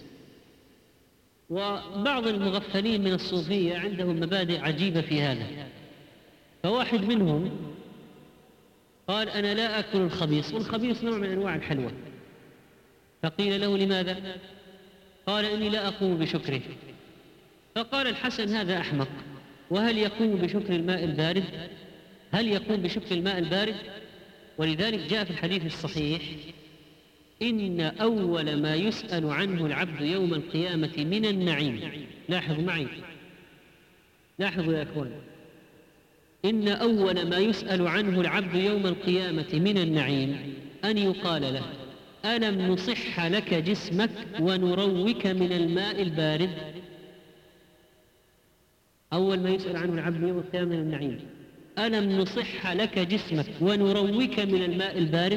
وبعض المغفلين من الصوفية عندهم مبادئ عجيبة في هذا. فواحد منهم قال: أنا لا أكل الخبيث، والخبيث نوع من أنواع الحلوى. فقيل له: لماذا؟ قال: إني لا أقوم بشكره. فقال الحسن: هذا أحمق. وهل يقوم بشكر الماء البارد؟ هل يقوم بشكر الماء البارد؟ ولذلك جاء في الحديث الصحيح: إن أول ما يسأل عنه العبد يوم القيامة من النعيم. لاحظوا معي، لاحظوا يا أخوان، إن أول ما يسأل عنه العبد يوم القيامة من النعيم أن يقال له: ألم نصح لك جسمك ونروك من الماء البارد؟ أول ما يسأل عنه العبد يوم القيامة من النعيم: ألم نصح لك جسمك ونروك من الماء البارد؟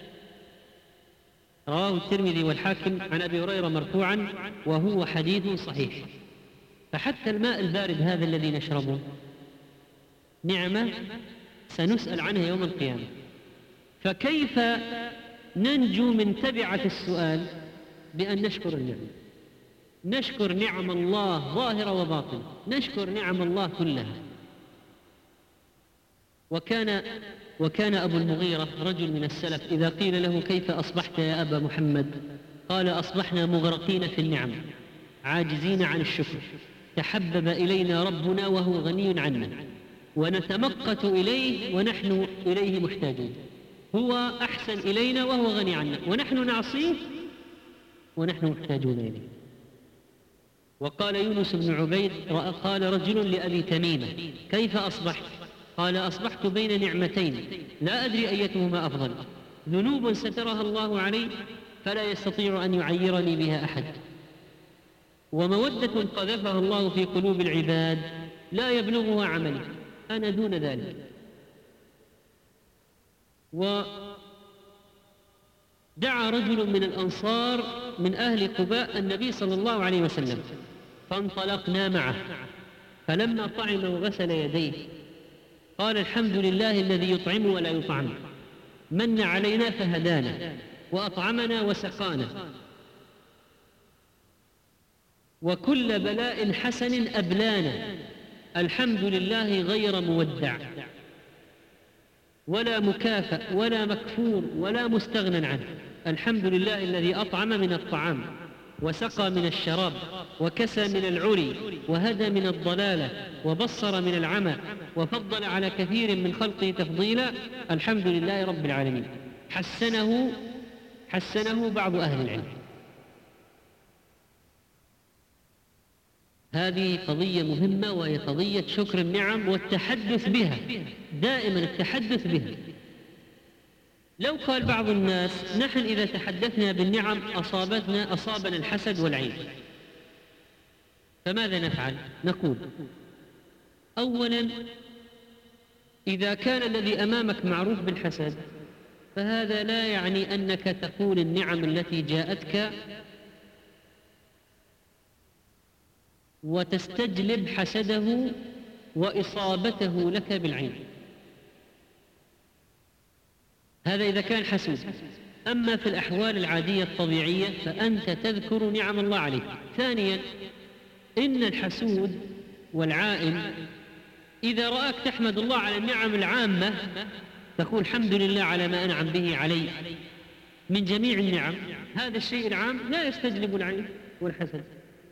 رواه الترمذي والحاكم عن أبي هريرة مرفوعا وهو حديث صحيح. فحتى الماء البارد هذا الذي نشربه نعمة سنسأل عنها يوم القيامة. فكيف ننجو من تبعة السؤال؟ بأن نشكر النعمة. نشكر نعم الله ظاهرة وباطنة، نشكر نعم الله كلها. وكان أبو المغيرة رجل من السلف إذا قيل له كيف أصبحت يا أبا محمد؟ قال أصبحنا مغرقين في النعم عاجزين عن الشكر، تحبب إلينا ربنا وهو غني عنا، ونتمقت إليه ونحن إليه محتاجون. هو أحسن إلينا وهو غني عنا، ونحن نعصيه ونحن محتاجون إليه. وقال يونس بن عبيد قال رجل لأبي تميمة كيف أصبحت؟ قال أصبحت بين نعمتين لا أدري أيتهما أفضل، ذنوب سترها الله علي فلا يستطيع أن يعيرني بها أحد، ومودة قذفها الله في قلوب العباد لا يبلغها عملي، أنا دون ذلك. ودعا رجل من الأنصار من أهل قباء النبي صلى الله عليه وسلم فانطلقنا معه، فلما طعم وغسل يديه قال الحمد لله الذي يطعم ولا يطعم، من علينا فهدانا وأطعمنا وسقانا، وكل بلاء حسن أبلانا، الحمد لله غير مودع ولا مكافأ ولا مكفور ولا مستغنى عنه، الحمد لله الذي أطعم من الطعام وسقى من الشراب وكسى من العري وهدى من الضلالة وبصر من العمى وفضل على كثير من خلقه تفضيلا، الحمد لله رب العالمين. حسنه بعض أهل العلم. هذه قضية مهمة، وهي قضية شكر النعم والتحدث بها، دائما التحدث بها. لو قال بعض الناس نحن إذا تحدثنا بالنعم أصابنا الحسد والعين، فماذا نفعل؟ نقول أولا إذا كان الذي أمامك معروف بالحسد فهذا لا يعني أنك تقول النعم التي جاءتك وتستجلب حسده وإصابته لك بالعين، هذا إذا كان حسود. أما في الأحوال العادية الطبيعية فأنت تذكر نعم الله عليك. ثانيا إن الحسود والعائن إذا رآك تحمد الله على النعم العامة تقول الحمد لله على ما أنعم به علي من جميع النعم، هذا الشيء العام لا يستجلب العين والحسد.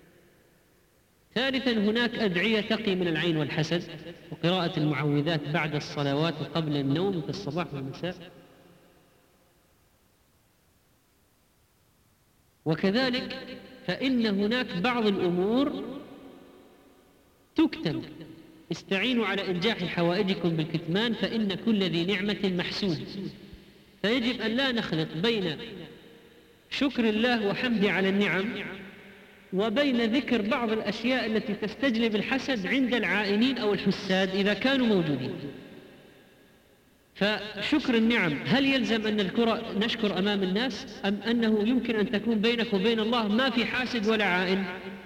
ثالثا هناك أدعية تقي من العين والحسد، وقراءة المعوذات بعد الصلوات وقبل النوم في الصباح والمساء. وكذلك فإن هناك بعض الأمور تكتم، استعينوا على إنجاح حوائجكم بالكتمان فإن كل ذي نعمة محسود، فيجب أن لا نخلط بين شكر الله وحمده على النعم وبين ذكر بعض الأشياء التي تستجلب الحسد عند العائنين أو الحساد إذا كانوا موجودين. فشكر النعم هل يلزم أن نشكر أمام الناس، أم أنه يمكن أن تكون بينك وبين الله ما في حاسد ولا عائن؟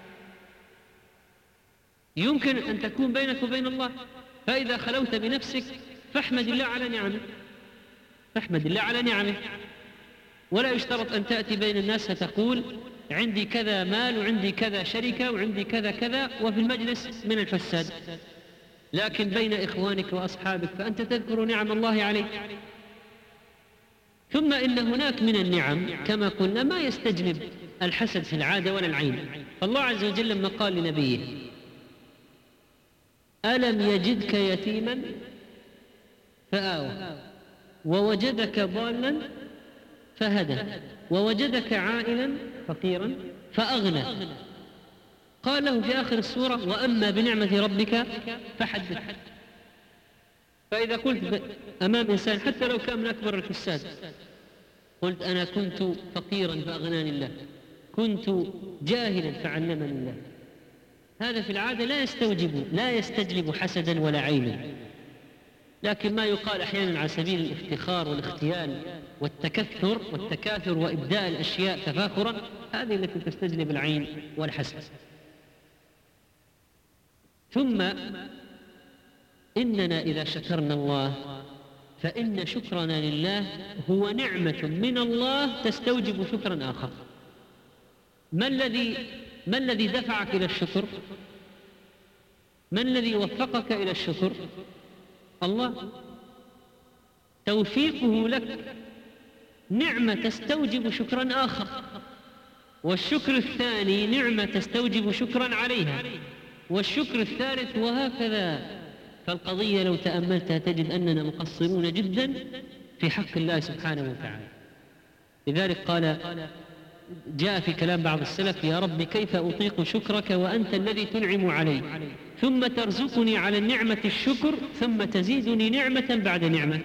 يمكن أن تكون بينك وبين الله، فإذا خلوت بنفسك فاحمد الله على نعمه، فاحمد الله على نعمه، ولا يشترط أن تأتي بين الناس فتقول عندي كذا مال وعندي كذا شركة وعندي كذا كذا وفي المجلس من الفساد، لكن بين إخوانك وأصحابك فأنت تذكر نعم الله عليك. ثم إن هناك من النعم كما قلنا ما يستجلب الحسد في العادة ولا العين. فالله عز وجل لما قال لنبيه ألم يجدك يتيما فآوى ووجدك ضالا فهدى ووجدك عائلا فقيرا فأغنى، قال له في آخر السورة وأما بنعمة ربك فحدث. فإذا قلت أمام إنسان حتى لو كان من أكبر الفساد قلت أنا كنت فقيرا فأغناني الله، كنت جاهلا فعلمني الله، هذا في العادة لا يستجلب حسدا ولا عينا. لكن ما يقال أحيانا على سبيل الافتخار والاختيال والتكاثر وإبداء الأشياء تفاخرا، هذه التي تستجلب العين والحسد. ثم إننا إذا شكرنا الله فإن شكرنا لله هو نعمة من الله تستوجب شكرا آخر. ما الذي ما الذي دفعك إلى الشكر؟ ما الذي وفقك إلى الشكر؟ الله. توفيقه لك نعمة تستوجب شكرا آخر، والشكر الثاني نعمة تستوجب شكرا عليها، والشكر الثالث، وهكذا. فالقضية لو تأملتها تجد أننا مقصرون جدا في حق الله سبحانه وتعالى. لذلك قال، جاء في كلام بعض السلف: يا رب كيف أطيق شكرك وأنت الذي تنعم علي، ثم ترزقني على النعمة الشكر، ثم تزيدني نعمة بعد نعمة.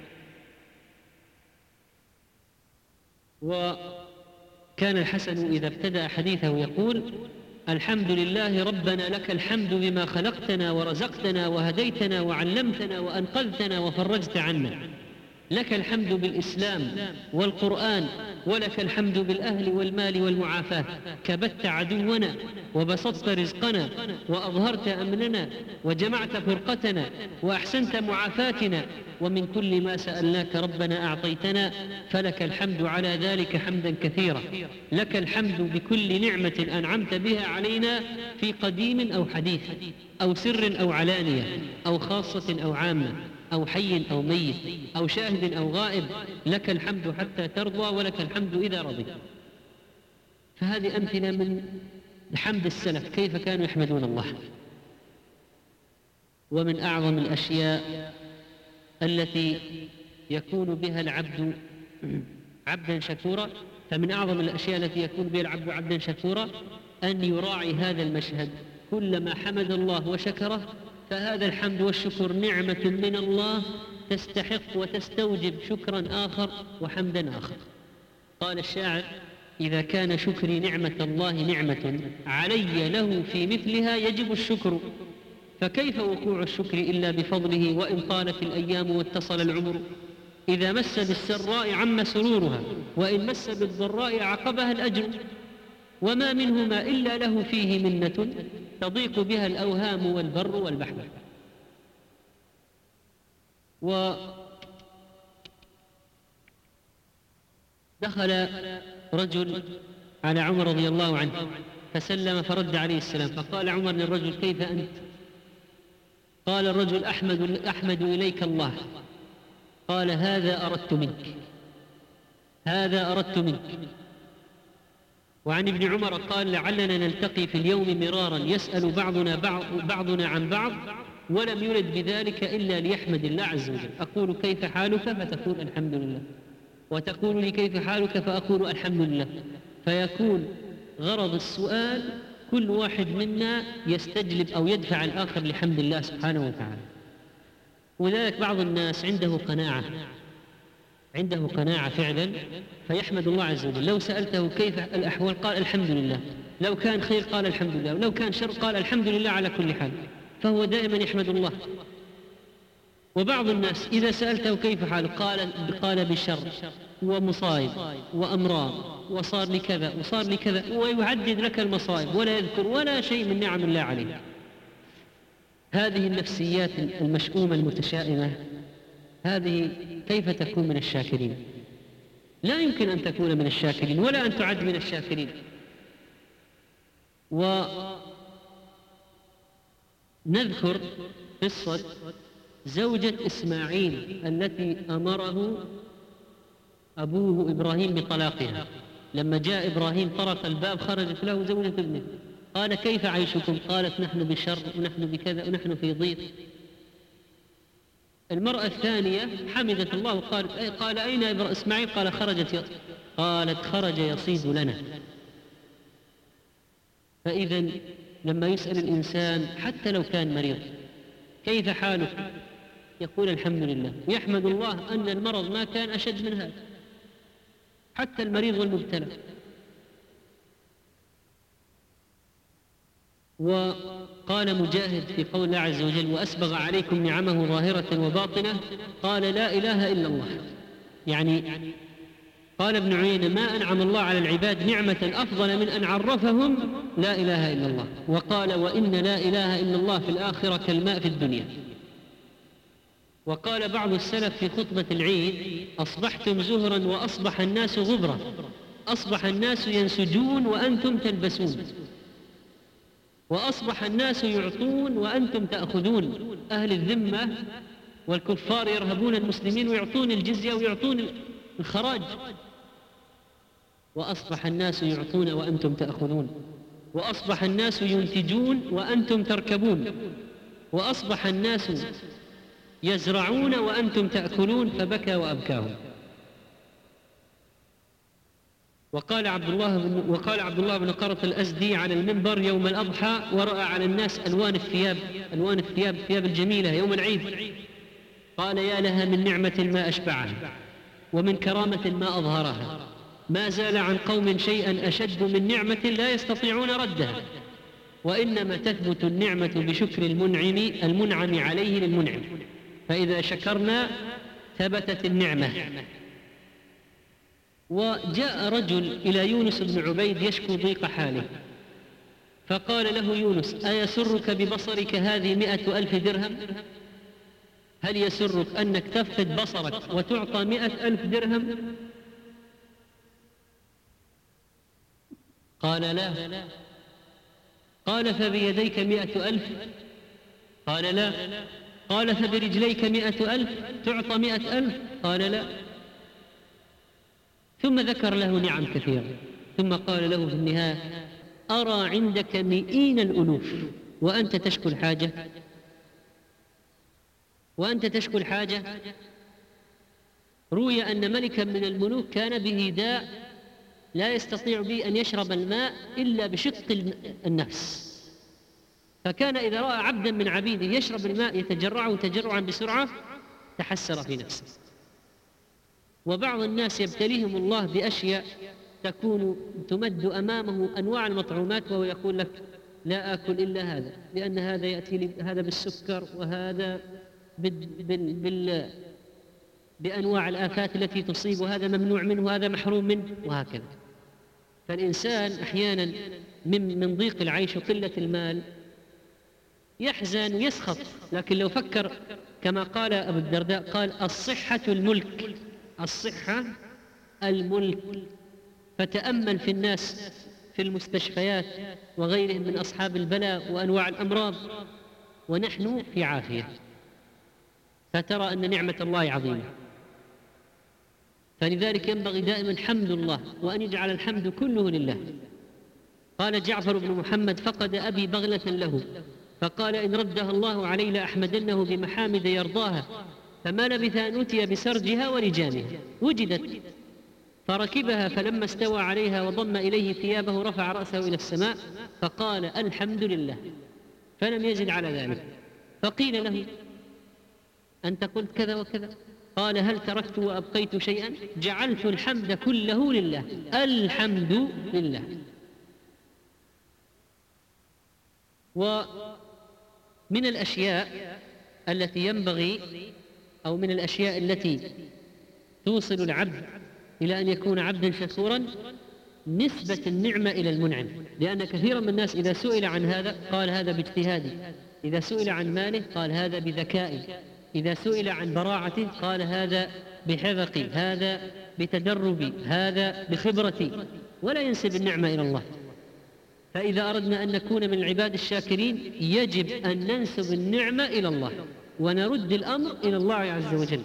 وكان الحسن إذا ابتدأ حديثه يقول: الحمد لله ربنا لك الحمد بما خلقتنا ورزقتنا وهديتنا وعلمتنا وأنقذتنا وفرجت عنا، لك الحمد بالإسلام والقرآن، ولك الحمد بالأهل والمال والمعافاة، كبت عدونا وبسطت رزقنا وأظهرت أمننا وجمعت فرقتنا وأحسنت معافاتنا، ومن كل ما سألناك ربنا أعطيتنا، فلك الحمد على ذلك حمدا كثيرا. لك الحمد بكل نعمة أنعمت بها علينا في قديم أو حديث، أو سر أو علانية، أو خاصة أو عامة، أو حي أو ميت، أو شاهد أو غائب، لك الحمد حتى ترضى، ولك الحمد إذا رضيت. فهذه أمثلة من حمد السلف كيف كانوا يحمدون الله. ومن أعظم الأشياء التي يكون بها العبد عبدا شكورا، فمن أعظم الأشياء التي يكون بها العبد عبدا شكورا أن يراعي هذا المشهد: كلما حمد الله وشكره فهذا الحمد والشكر نعمة من الله تستحق وتستوجب شكرا آخر وحمدا آخر. قال الشاعر: إذا كان شكري نعمة الله نعمة علي له في مثلها يجب الشكر، فكيف وقوع الشكر إلا بفضله وإن طالت الأيام واتصل العمر. إذا مس بالسراء عم سرورها، وإن مس بالضراء عقبها الأجر، وما منهما إلا له فيه منة تضيق بها الأوهام والبر والبحر. ودخل رجل على عمر رضي الله عنه فسلم فرد عليه السلام، فقال عمر للرجل: كيف أنت؟ قال الرجل: أحمد إليك الله. قال: هذا أردت منك، هذا أردت منك. وعن ابن عمر قال: لعلنا نلتقي في اليوم مرارا يسأل بعضنا عن بعض، ولم يرد بذلك إلا ليحمد الله عز وجل. أقول: كيف حالك؟ فتقول: الحمد لله. وتقول لي: كيف حالك؟ فأقول: الحمد لله. فيكون غرض السؤال كل واحد منا يستجلب أو يدفع الآخر لحمد الله سبحانه وتعالى. ولذلك بعض الناس عنده قناعة فعلا فيحمد الله عز وجل. لو سألته كيف الأحوال قال: الحمد لله. لو كان خير قال: الحمد لله. ولو كان شر قال: الحمد لله على كل حال. فهو دائما يحمد الله. وبعض الناس إذا سألته كيف حاله قال بشر ومصائب وأمراض، وصار لي كذا وصار لي كذا، ويعدد لك المصائب ولا يذكر ولا شيء من نعم الله عليه. هذه النفسيات المشؤومة المتشائمة، هذه كيف تكون من الشاكرين؟ لا يمكن أن تكون من الشاكرين ولا أن تعد من الشاكرين. ونذكر قصة زوجة إسماعيل التي أمره أبوه إبراهيم بطلاقها. لما جاء إبراهيم طرق الباب خرجت له زوجة ابنه، قال: كيف عيشكم؟ قالت: نحن بشر ونحن بكذا ونحن في ضيق. المرأة الثانية حمدت الله وقالت: قال: أين إسماعيل؟ قال: قالت: خرج يصيد لنا. فإذا لما يسأل الإنسان حتى لو كان مريض: كيف حالك؟ يقول: الحمد لله، ويحمد الله أن المرض ما كان أشد من هذا، حتى المريض والمبتلى. وقال مجاهد في قول الله عز وجل: وأسبغ عليكم نعمه ظاهرة وباطنة، قال: لا إله إلا الله. يعني قال ابن عيينة: ما أنعم الله على العباد نعمة أفضل من أن عرفهم لا إله إلا الله. وقال: وإن لا إله إلا الله في الآخرة كالماء في الدنيا. وقال بعض السلف في خطبة العيد: أصبحتم زهرا وأصبح الناس غبرا، أصبح الناس ينسجون وأنتم تلبسون. وأصبح الناس يعطون وأنتم تأخذون. أهل الذمة والكفار يرهبون المسلمين ويعطون الجزية ويعطون الخراج، وأصبح الناس يعطون وأنتم تأخذون، وأصبح الناس ينتجون وأنتم تركبون، وأصبح الناس يزرعون وأنتم تأكلون، فبكى وأبكاهم. وقال عبد الله بن قرة الأزدي على المنبر يوم الأضحى ورأى على الناس ألوان الثياب الجميلة يوم العيد، قال: يا لها من نعمة ما أشبعها، ومن كرامة ما أظهرها، ما زال عن قوم شيئا أشد من نعمة لا يستطيعون ردها، وإنما تثبت النعمة بشكر المنعم عليه للمنعم، فإذا شكرنا ثبتت النعمة. وجاء رجل إلى يونس بن عبيد يشكو ضيق حاله، فقال له يونس: أيسرك ببصرك هذه 100,000 درهم؟ هل يسرك أنك تفقد بصرك وتعطى 100,000 درهم؟ قال: لا. قال: فبيديك 100,000؟ قال: لا. قال: فبرجليك 100,000 تعطى 100,000؟ قال: لا. ثم ذكر له نعم كثيرة، ثم قال له في النهاية: أرى عندك 100 الألوف وأنت تشكو الحاجة. روي أن ملكا من الملوك كان به داء لا يستطيع به أن يشرب الماء إلا بشق النفس، فكان إذا رأى عبدا من عبيده يشرب الماء يتجرعه تجرعا بسرعة تحسر في نفسه. وبعض الناس يبتليهم الله بأشياء تمد أمامه أنواع المطعومات وهو يقول لك: لا آكل إلا هذا، لأن هذا يأتي لي هذا بالسكر، وهذا بأنواع الآفات التي تصيب، وهذا ممنوع منه، وهذا محروم منه، وهكذا. فالإنسان أحيانا من ضيق العيش وقلة المال يحزن ويسخط، لكن لو فكر كما قال أبو الدرداء، قال: الصحة الملك. فتأمل في الناس في المستشفيات وغيرهم من أصحاب البلاء وأنواع الأمراض ونحن في عافية، فترى أن نعمة الله عظيمة. فلذلك ينبغي دائما حمد الله، وأن يجعل الحمد كله لله. قال جعفر بن محمد: فقد أبي بغلة له، فقال: إن ردها الله علي لأحمدنه بمحامد يرضاها، فما لبث أن أتي بسرجها ولجامها، وجدت فركبها، فلما استوى عليها وضم إليه ثيابه رفع رأسه إلى السماء فقال: الحمد لله، فلم يزد على ذلك. فقيل له: أنت قلت كذا وكذا؟ قال: هل تركت وأبقيت شيئا؟ جعلت الحمد كله لله، الحمد لله. ومن الأشياء التي ينبغي، أو من الأشياء التي توصل العبد إلى أن يكون عبدا شكورا، نسبة النعمة إلى المنعم، لأن كثيرا من الناس إذا سئل عن هذا قال: هذا باجتهادي، إذا سئل عن ماله قال: هذا بذكائي، إذا سئل عن براعته قال: هذا بحذقي، هذا بتدربي، هذا بخبرتي، ولا ينسب النعمة إلى الله. فإذا أردنا أن نكون من العباد الشاكرين يجب أن ننسب النعمة إلى الله ونرد الأمر إلى الله عز وجل.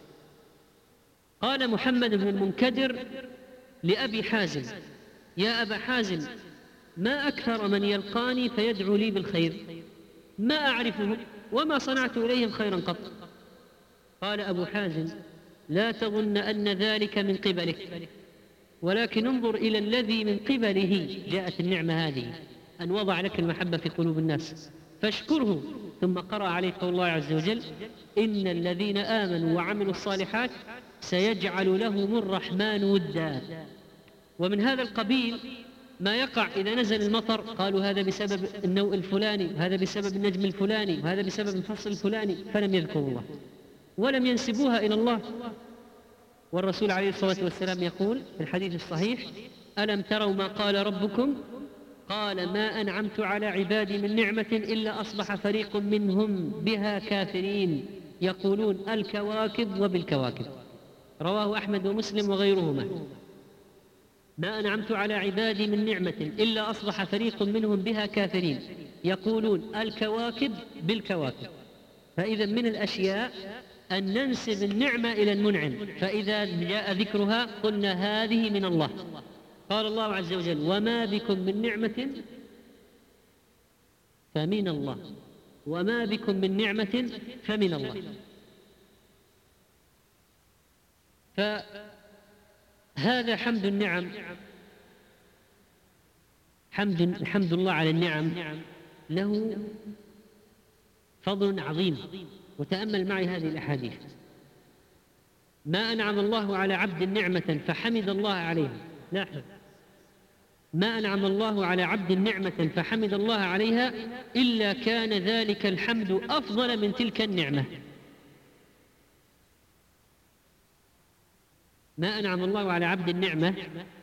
قال محمد بن المنكدر لأبي حازم: يا أبا حازم، ما أكثر من يلقاني فيدعو لي بالخير، ما أعرفهم وما صنعت إليهم خيرا قط. قال أبو حازم: لا تظن أن ذلك من قبلك، ولكن انظر إلى الذي من قبله جاءت النعمة هذه، أن وضع لك المحبة في قلوب الناس، فاشكره. ثم قرأ عليه قول الله عز وجل: إن الذين آمنوا وعملوا الصالحات سيجعل لهم الرحمن ودا. ومن هذا القبيل ما يقع إذا نزل المطر، قالوا هذا بسبب النوء الفلاني، وهذا بسبب النجم الفلاني، وهذا بسبب الفصل الفلاني، فلم يذكروا الله ولم ينسبوها إلى الله. والرسول عليه الصلاة والسلام يقول في الحديث الصحيح: ألم تروا ما قال ربكم؟ قال: ما أنعمت على عبادي من نعمة إلا أصبح فريق منهم بها كافرين، يقولون الكواكب وبالكواكب. رواه أحمد ومسلم وغيرهما. ما أنعمت على عبادي من نعمة إلا أصبح فريق منهم بها كافرين يقولون الكواكب بالكواكب. فإذا من الأشياء أن ننسب النعمة إلى المنعم، فإذا جاء ذكرها قلنا هذه من الله. قال الله عز وجل وما بكم من نعمة فمن الله، وما بكم من نعمة فمن الله. فهذا حمد النعم، حمد الله على النعم له فضل عظيم. وتأمل معي هذه الأحاديث. ما أنعم الله على عبد نعمة فحمد الله عليها، لاحظ، ما أنعم الله على عبد نعمة فحمد الله عليها إلا كان ذلك الحمد أفضل من تلك النعمة. ما أنعم الله على عبد النعمة،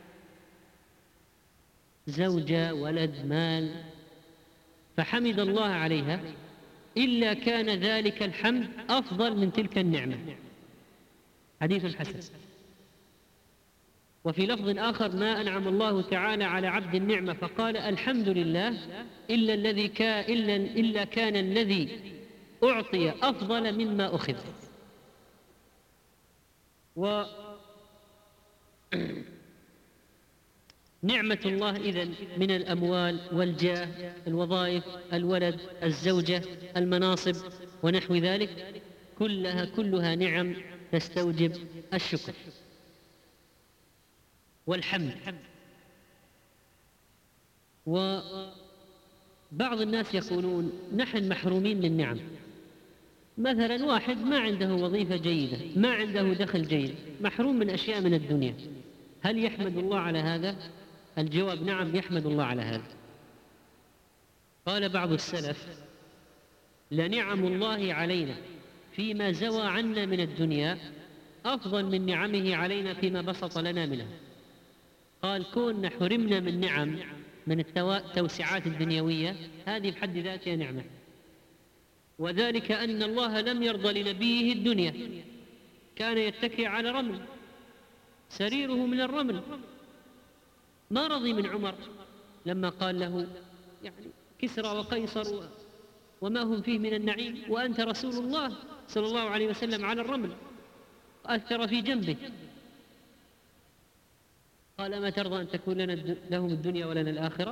زوجة، ولد، مال، فحمد الله عليها إلا كان ذلك الحمد أفضل من تلك النعمة. حديث حسن. وفي لفظ آخر ما أنعم الله تعالى على عبد النعمة فقال الحمد لله إلا كان الذي أعطي أفضل مما أخذ. نعمة الله إذن من الأموال والجاه، الوظائف، الولد، الزوجة، المناصب ونحو ذلك، كلها نعم تستوجب الشكر والحمد. وبعض الناس يقولون نحن محرومين من نعم. مثلا واحد ما عنده وظيفة جيدة، ما عنده دخل جيد، محروم من أشياء من الدنيا، هل يحمد الله على هذا؟ الجواب نعم، يحمد الله على هذا. قال بعض السلف لنعم الله علينا فيما زوى عنا من الدنيا أفضل من نعمه علينا فيما بسط لنا منها. قال كوننا حرمنا من نعم، من التوسعات الدنيوية، هذه بحد ذاتها نعمة. وذلك أن الله لم يرضى لنبيه الدنيا، كان يتكئ على رمل، سريره من الرمل، ما رضي من عمر لما قال له يعني كسرى وقيصر وما هم فيه من النعيم وأنت رسول الله صلى الله عليه وسلم على الرمل، أثر في جنبه. قال ما ترضى أن تكون لهم الدنيا ولنا الآخرة؟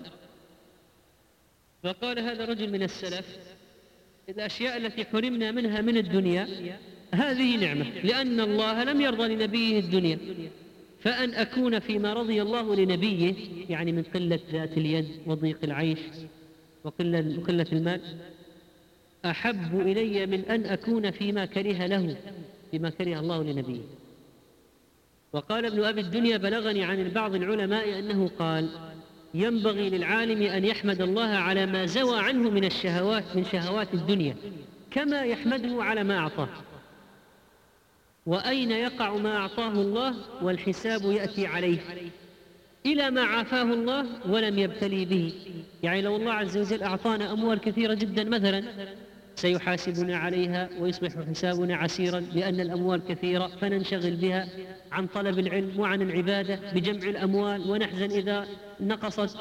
فقال هذا رجل من السلف الأشياء التي حرمنا منها من الدنيا هذه نعمة، لأن الله لم يرضى لنبيه الدنيا، فأن أكون فيما رضي الله لنبيه، يعني من قلة ذات اليد وضيق العيش وقلة المال، أحب إلي من أن أكون فيما كره له، فيما كره الله لنبيه. وقال ابن أبي الدنيا بلغني عن بعض العلماء أنه قال ينبغي للعالم أن يحمد الله على ما زوى عنه من الشهوات، من شهوات الدنيا، كما يحمده على ما أعطاه. وأين يقع ما أعطاه الله والحساب يأتي عليه، إلى ما عافاه الله ولم يبتلي به. يعني لو الله عز وجل أعطانا أموال كثيرة جدا مثلا سيحاسبنا عليها ويصبح حسابنا عسيرا لأن الأموال كثيرة، فننشغل بها عن طلب العلم وعن العبادة بجمع الأموال ونحزن إذا نقصت.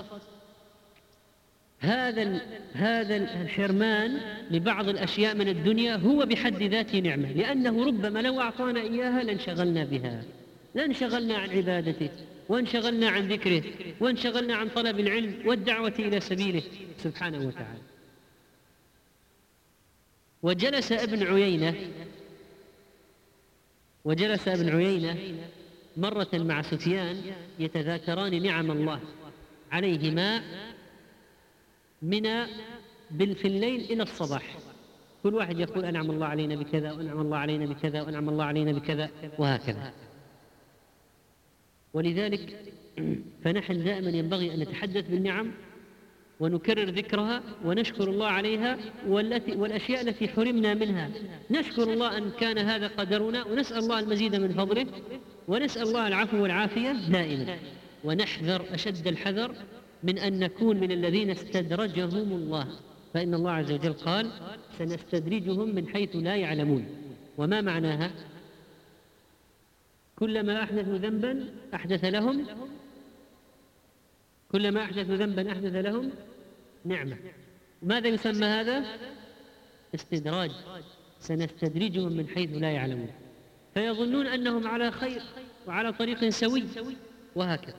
هذا الحرمان لبعض الأشياء من الدنيا هو بحد ذاته نعمة، لأنه ربما لو أعطانا إياها لانشغلنا بها، لانشغلنا عن عبادته وانشغلنا عن ذكره وانشغلنا عن طلب العلم والدعوة إلى سبيله سبحانه وتعالى. وجلس ابن عيينة مرة مع سفيان يتذاكران نعم الله عليهما في الليل إلى الصباح، كل واحد يقول أنعم الله علينا بكذا وأنعم الله علينا بكذا وأنعم الله علينا بكذا وهكذا. ولذلك فنحن دائما ينبغي أن نتحدث بالنعم ونكرر ذكرها ونشكر الله عليها، والأشياء التي حرمنا منها نشكر الله أن كان هذا قدرنا، ونسأل الله المزيد من فضله، ونسأل الله العفو والعافية دائما. ونحذر أشد الحذر من أن نكون من الذين استدرجهم الله، فإن الله عز وجل قال سنستدرجهم من حيث لا يعلمون. وما معناها؟ كلما أحدثوا ذنبا أحدث لهم كلما أحدثوا ذنبا أحدث لهم نعمة. ماذا يسمى هذا؟ استدراج. سنستدرجهم من حيث لا يعلمون، فيظنون أنهم على خير وعلى طريق سوي، وهكذا.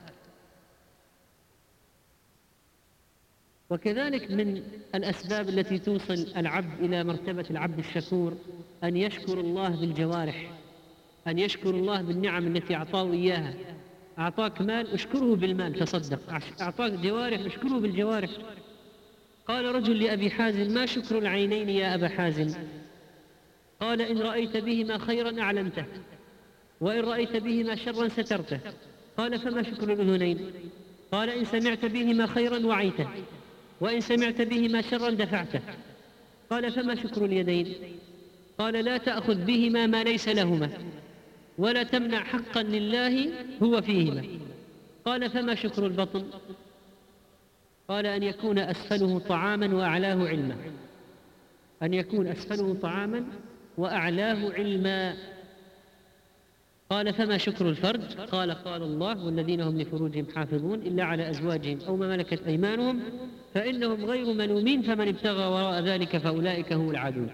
وكذلك من الأسباب التي توصل العبد إلى مرتبة العبد الشكور أن يشكر الله بالجوارح، أن يشكر الله بالنعم التي أعطاه إياها. أعطاك مال اشكره بالمال تصدق، أعطاك جوارح اشكره بالجوارح. قال رجل لأبي حازم: ما شكر العينين يا أبا حازم؟ قال: إن رأيت بهما خيرا أعلنته، وإن رأيت بهما شرا سترته. قال: فما شكر الأذنين؟ قال: إن سمعت بهما خيرا وعيته، وإن سمعت بهما شرا دفعته. قال: فما شكر اليدين؟ قال: لا تأخذ بهما ما ليس لهما، ولا تمنع حقا لله هو فيهما. قال: فما شكر البطن؟ قال: أن يكون أسفله طعاما وأعلاه علما. أن يكون أسفله طعاما وأعلاه علما. قال: فما شكر الفرج؟ قال: قال الله: والذين هم لفروجهم حافظون إلا على أزواجهم أو ما ملكت أيمانهم فإنهم غير ملومين، فمن ابتغى وراء ذلك فأولئك هم العادون.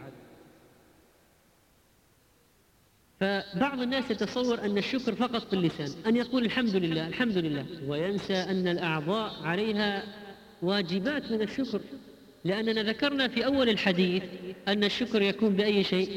فبعض الناس يتصور أن الشكر فقط باللسان، أن يقول الحمد لله الحمد لله، وينسى أن الأعضاء عليها واجبات من الشكر، لأننا ذكرنا في أول الحديث أن الشكر يكون بأي شيء؟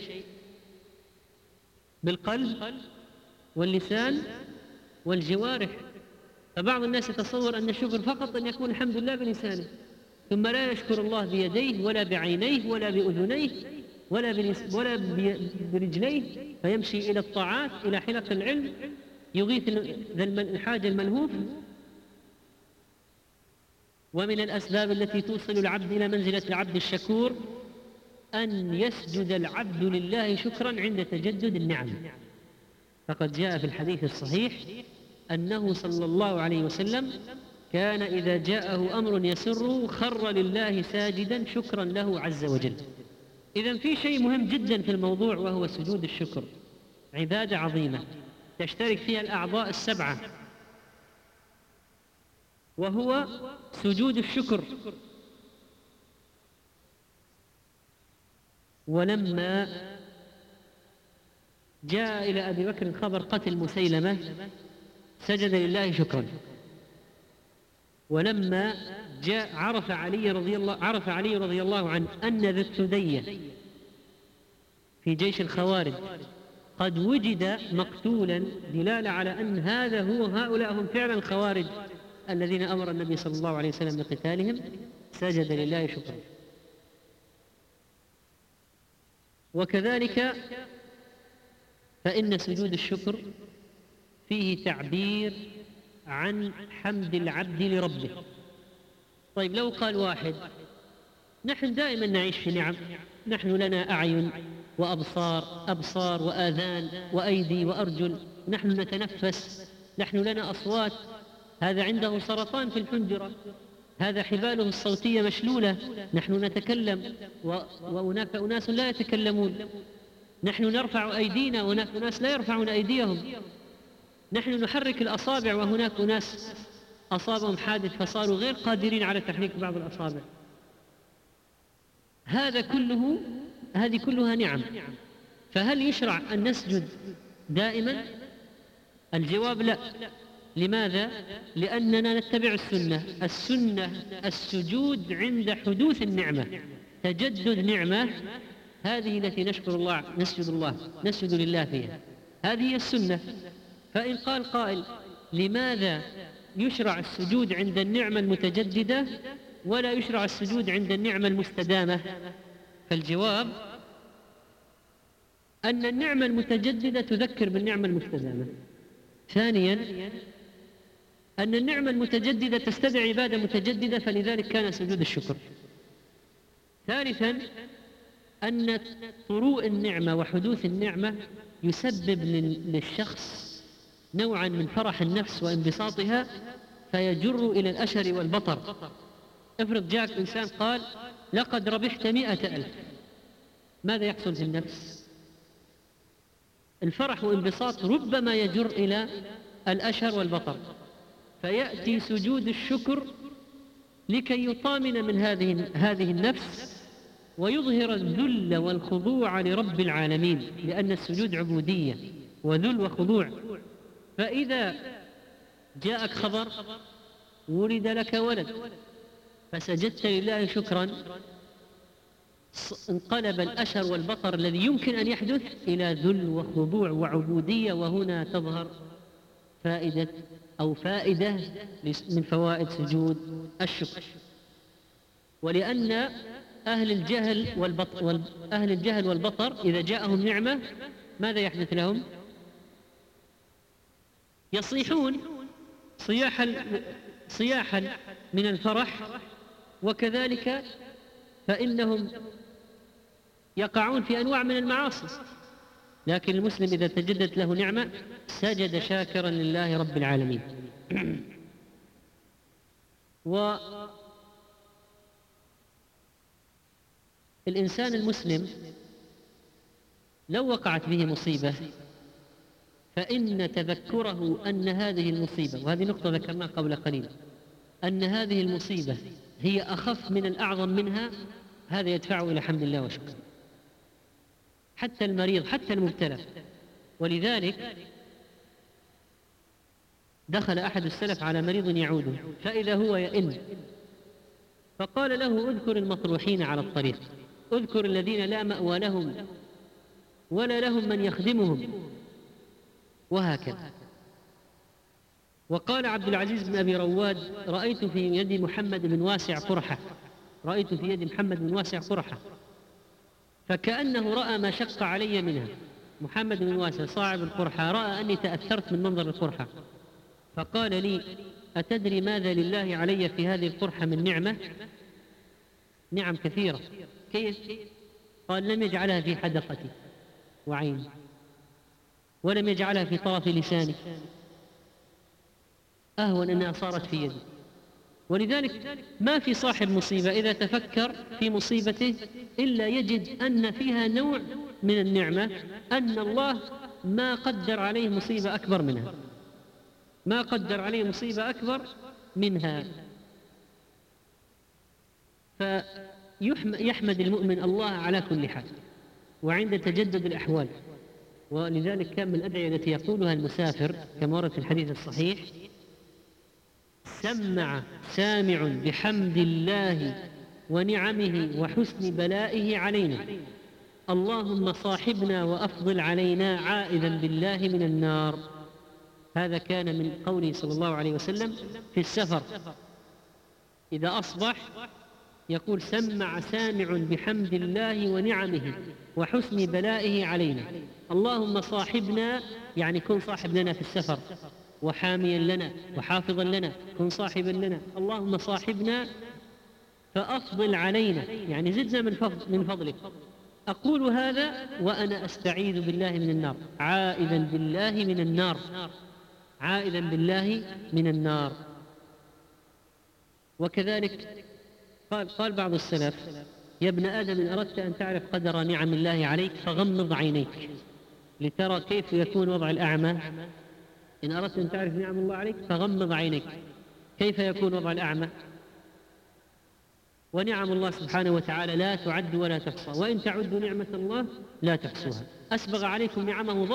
بالقلب واللسان والجوارح. فبعض الناس يتصور أن الشكر فقط أن يكون الحمد لله بلسانه، ثم لا يشكر الله بيديه ولا بعينيه ولا بأذنيه ولا برجليه، فيمشي إلى الطاعات إلى حلق العلم يغيث الحاج الملهوف. ومن الأسباب التي توصل العبد إلى منزلة العبد الشكور أن يسجد العبد لله شكرا عند تجدد النعم. فقد جاء في الحديث الصحيح أنه صلى الله عليه وسلم كان إذا جاءه أمر يسره خر لله ساجدا شكرا له عز وجل. إذن في شيء مهم جدا في الموضوع، وهو سجود الشكر. عبادة عظيمة تشترك فيها الأعضاء السبعة، وهو سجود الشكر. ولما جاء إلى أبي بكر خبر قتل مسيلمة سجد لله شكرا. ولما جاء عرف علي رضي الله عنه أن ذا الثدية في جيش الخوارج قد وجد مقتولا، دلالة على أن هؤلاء هم فعلا الخوارج الذين أمر النبي صلى الله عليه وسلم بقتالهم، سجد لله شكرا. وكذلك فإن سجود الشكر فيه تعبير عن حمد العبد لربه. طيب لو قال واحد: نحن دائما نعيش في نعم، نحن لنا أعين وأبصار وآذان وأيدي وأرجل، نحن نتنفس، نحن لنا أصوات، هذا عنده سرطان في الحنجرة، هذا حباله الصوتية مشلولة، نحن نتكلم وهناك أناس لا يتكلمون، نحن نرفع أيدينا وهناك أناس لا يرفعون أيديهم، نحن نحرك الأصابع وهناك أناس أصابهم حادث فصاروا غير قادرين على تحريك بعض الأصابع. هذه كلها نعم. فهل يشرع أن نسجد دائما؟ الجواب لا. لماذا؟ لأننا نتبع السنة السجود عند حدوث النعمة، تجدد نعمة، هذه التي نسجد لله فيها، هذه هي السنة. فإن قال قائل: لماذا يشرع السجود عند النعمة المتجددة ولا يشرع السجود عند النعمة المستدامة؟ فالجواب أن النعمة المتجددة تذكر بالنعمة المستدامة. ثانيا أن النعمة المتجددة تستدعي عبادة متجددة، فلذلك كان سجود الشكر. ثالثا أن طروء النعمة وحدوث النعمة يسبب للشخص نوعا من فرح النفس وانبساطها، فيجر إلى الأشر والبطر. افرض جاءك إنسان قال: لقد ربحت 100,000، ماذا يحصل في النفس؟ الفرح والانبساط ربما يجر إلى الأشر والبطر، فيأتي سجود الشكر لكي يطامن من هذه النفس ويظهر الذل والخضوع لرب العالمين، لأن السجود عبودية وذل وخضوع. فإذا جاءك خبر ولد لك ولد فسجدت لله شكرا، انقلب الأشر والبطر الذي يمكن أن يحدث إلى ذل وخضوع وعبودية، وهنا تظهر فائدة من فوائد سجود الشكر. ولأن أهل الجهل والبطر إذا جاءهم نعمة ماذا يحدث لهم؟ يصيحون صياحا من الفرح، وكذلك فإنهم يقعون في أنواع من المعاصي. لكن المسلم إذا تجدت له نعمة سجد شاكرا لله رب العالمين. والإنسان المسلم لو وقعت به مصيبة فإن تذكره أن هذه المصيبة، وهذه نقطة ذكرناها قبل قليل، أن هذه المصيبة هي أخف من الأعظم منها، هذا يدفعه إلى حمد الله وشكره. حتى المريض حتى المبتلى. ولذلك دخل أحد السلف على مريض يعوده فإذا هو يئن، فقال له: اذكر المطروحين على الطريق، اذكر الذين لا مأوى لهم ولا لهم من يخدمهم، وهكذا. وقال عبد العزيز بن أبي رواد: رأيت في يد محمد بن واسع قرحة، فكأنه رأى ما شق علي منها. محمد بن واسع صاحب القرحة رأى أني تأثرت من منظر القرحة، فقال لي: أتدري ماذا لله علي في هذه القرحة من نعمة؟ نعم كثيرة. كيف؟ قال: لم يجعلها في حدقتي وعيني، ولم يجعلها في طرف لساني، أهون أنها صارت في يدي. ولذلك ما في صاحب مصيبة إذا تفكر في مصيبته إلا يجد أن فيها نوع من النعمة، أن الله ما قدر عليه مصيبة أكبر منها، فيحمد المؤمن الله على كل حال وعند تجدد الأحوال. ولذلك كان من الأدعية التي يقولها المسافر كما ورد في الحديث الصحيح: سامع بحمد الله ونعمه وحسن بلائه علينا، اللهم صاحبنا وأفضل علينا عائذا بالله من النار. هذا كان من قوله صلى الله عليه وسلم في السفر إذا أصبح يقول: سامع بحمد الله ونعمه وحسن بلائه علينا، اللهم صاحبنا، يعني كن صاحب لنا في السفر وحاميا لنا وحافظا لنا، كن صاحبا لنا، اللهم صاحبنا فأفضل علينا، يعني زدنا من فضلك. أقول هذا وأنا أستعيذ بالله من النار، عائذا بالله من النار. وكذلك قال بعض السلف: يا ابن آدم إن أردت أن تعرف قدر نعم الله عليك فغمض عينيك لترى كيف يكون وضع الأعمى. إن أردت أن تعرف نعم الله عليك فغمض عينيك، كيف يكون وضع الأعمى؟ ونعم الله سبحانه وتعالى لا تعد ولا تحصى، وإن تعدوا نعمة الله لا تحصوها. أسبغ عليكم نعمه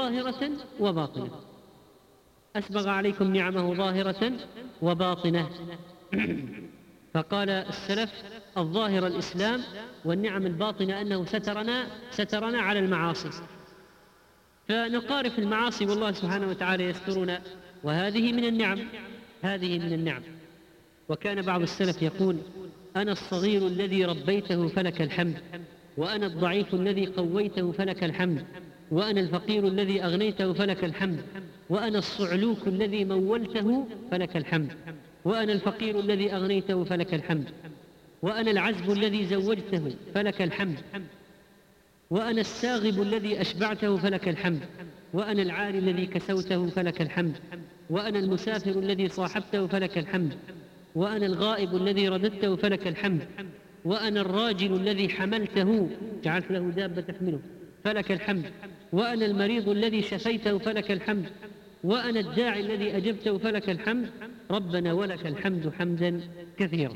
ظاهرة وباطنة. فقال السلف: الظاهر الإسلام، والنعم الباطنة أنه سترنا على المعاصي، فنقارف المعاصي والله سبحانه وتعالى يسترنا، وهذه من النعم. وكان بعض السلف يقول: أنا الصغير الذي ربيته فلك الحمد، وأنا الضعيف الذي قويته فلك الحمد، وأنا الفقير الذي أغنيته فلك الحمد، وأنا الصعلوك الذي مولته فلك الحمد، وأنا الفقير الذي أغنيته فلك الحمد، وأنا العزب الذي زوجته فلك الحمد، وأنا الساغب الذي أشبعته فلك الحمد، وأنا العاري الذي كسوته فلك الحمد، وأنا المسافر الذي صاحبته فلك الحمد، وأنا الغائب الذي رددته فلك الحمد، وأنا الراجل الذي حملته جعلت له دابة تحمله فلك الحمد، وأنا المريض الذي شفيته فلك الحمد، وأنا الداعي الذي أجبته فلك الحمد، ربنا ولك الحمد حمدا كثيرا.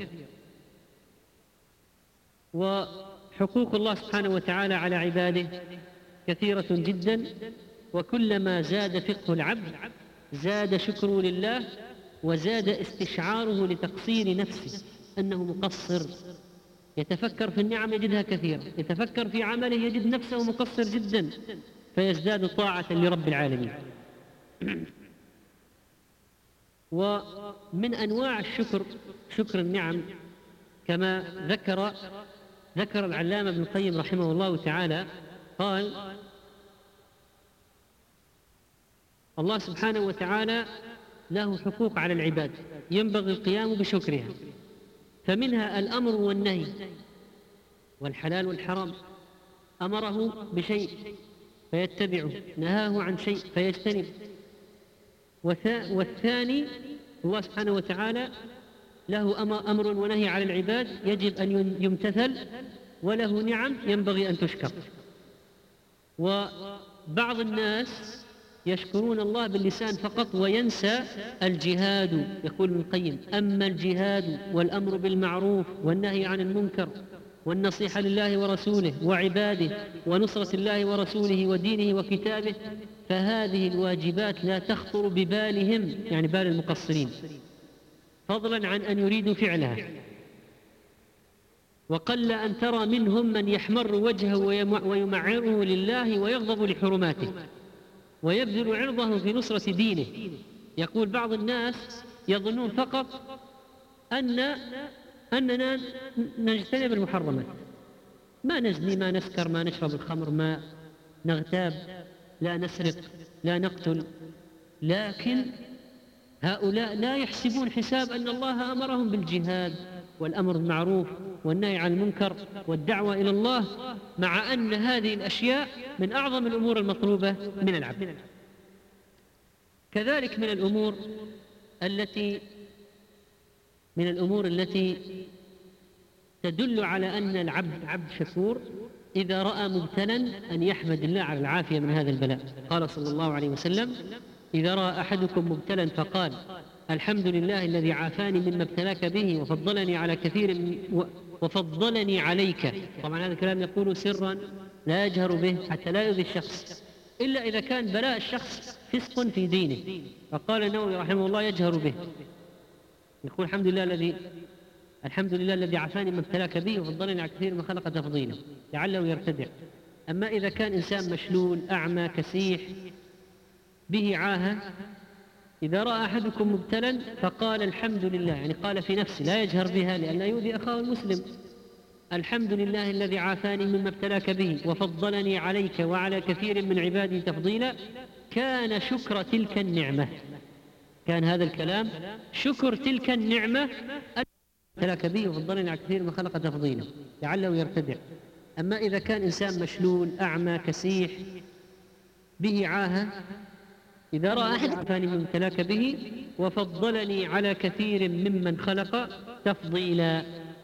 وحقوق الله سبحانه وتعالى على عباده كثيرة جدا، وكلما زاد فقه العبد زاد شكره لله، وزاد استشعاره لتقصير نفسه أنه مقصر. يتفكر في النعم يجدها كثيرة، يتفكر في عمله يجد نفسه مقصر جدا، فيزداد طاعة لرب العالمين. ومن أنواع الشكر شكر النعم، كما ذكر العلامة ابن القيم رحمه الله تعالى، قال: الله سبحانه وتعالى له حقوق على العباد ينبغي القيام بشكرها، فمنها الأمر والنهي والحلال والحرام. أمره بشيء فيتبعه، نهاه عن شيء فيجتنب. والثاني الله سبحانه وتعالى له أمر ونهي على العباد يجب أن يمتثل، وله نعم ينبغي أن تشكر. وبعض الناس يشكرون الله باللسان فقط وينسى الجهاد. يقول ابن القيم: أما الجهاد والأمر بالمعروف والنهي عن المنكر والنصيحة لله ورسوله وعباده ونصرة الله ورسوله ودينه وكتابه، فهذه الواجبات لا تخطر ببالهم، يعني بال المقصرين، فضلا عن أن يريدوا فعلها. وقل أن ترى منهم من يحمر وجهه ويمعره لله ويغضب لحرماته ويبذل عرضه في نصرة دينه. يقول بعض الناس يظنون فقط أننا نجتنب المحرمات، ما نزني، ما نسكر، ما نشرب الخمر، ما نغتاب، لا نسرق، لا نقتل. لكن هؤلاء لا يحسبون حساب أن الله أمرهم بالجهاد والأمر بالمعروف والنهي عن المنكر والدعوة إلى الله، مع أن هذه الأشياء من أعظم الأمور المطلوبة من العبد. كذلك من الأمور التي تدل على أن العبد عبد شكور إذا رأى مبتلا أن يحمد الله على العافية من هذا البلاء. قال صلى الله عليه وسلم: إذا رأى أحدكم مبتلا فقال: الحمد لله الذي عافاني مما ابتلاك به وفضلني عليك. طبعا هذا الكلام يقول سرا لا يجهر به حتى لا يؤذي الشخص، إلا إذا كان بلاء الشخص فسق في دينه. فقال النووي رحمه الله: يجهر به، يقول الحمد لله الذي عافاني مما ابتلاك به وفضلني على كثير من خلق تفضيلا، لعله يرتدع. أما إذا كان إنسان مشلول أعمى كسيح به عاهة، إذا رأى أحدكم مبتلا فقال الحمد لله، يعني قال في نفسه لا يجهر بها لأن لا يؤذي أخاه المسلم: الحمد لله الذي عافاني مما ابتلاك به وفضلني عليك وعلى كثير من عبادي تفضيلا، كان شكر تلك النعمة. كان هذا الكلام شكر تلك النعمة ابتلاك به وفضلني على كثير من خلق تفضيلا، لعله يرتدع. أما إذا كان إنسان مشلول أعمى كسيح به عاهة، إذا رأى أحد عافاني مما ابتلاك به وفضلني على كثير ممن خلق تفضيلا.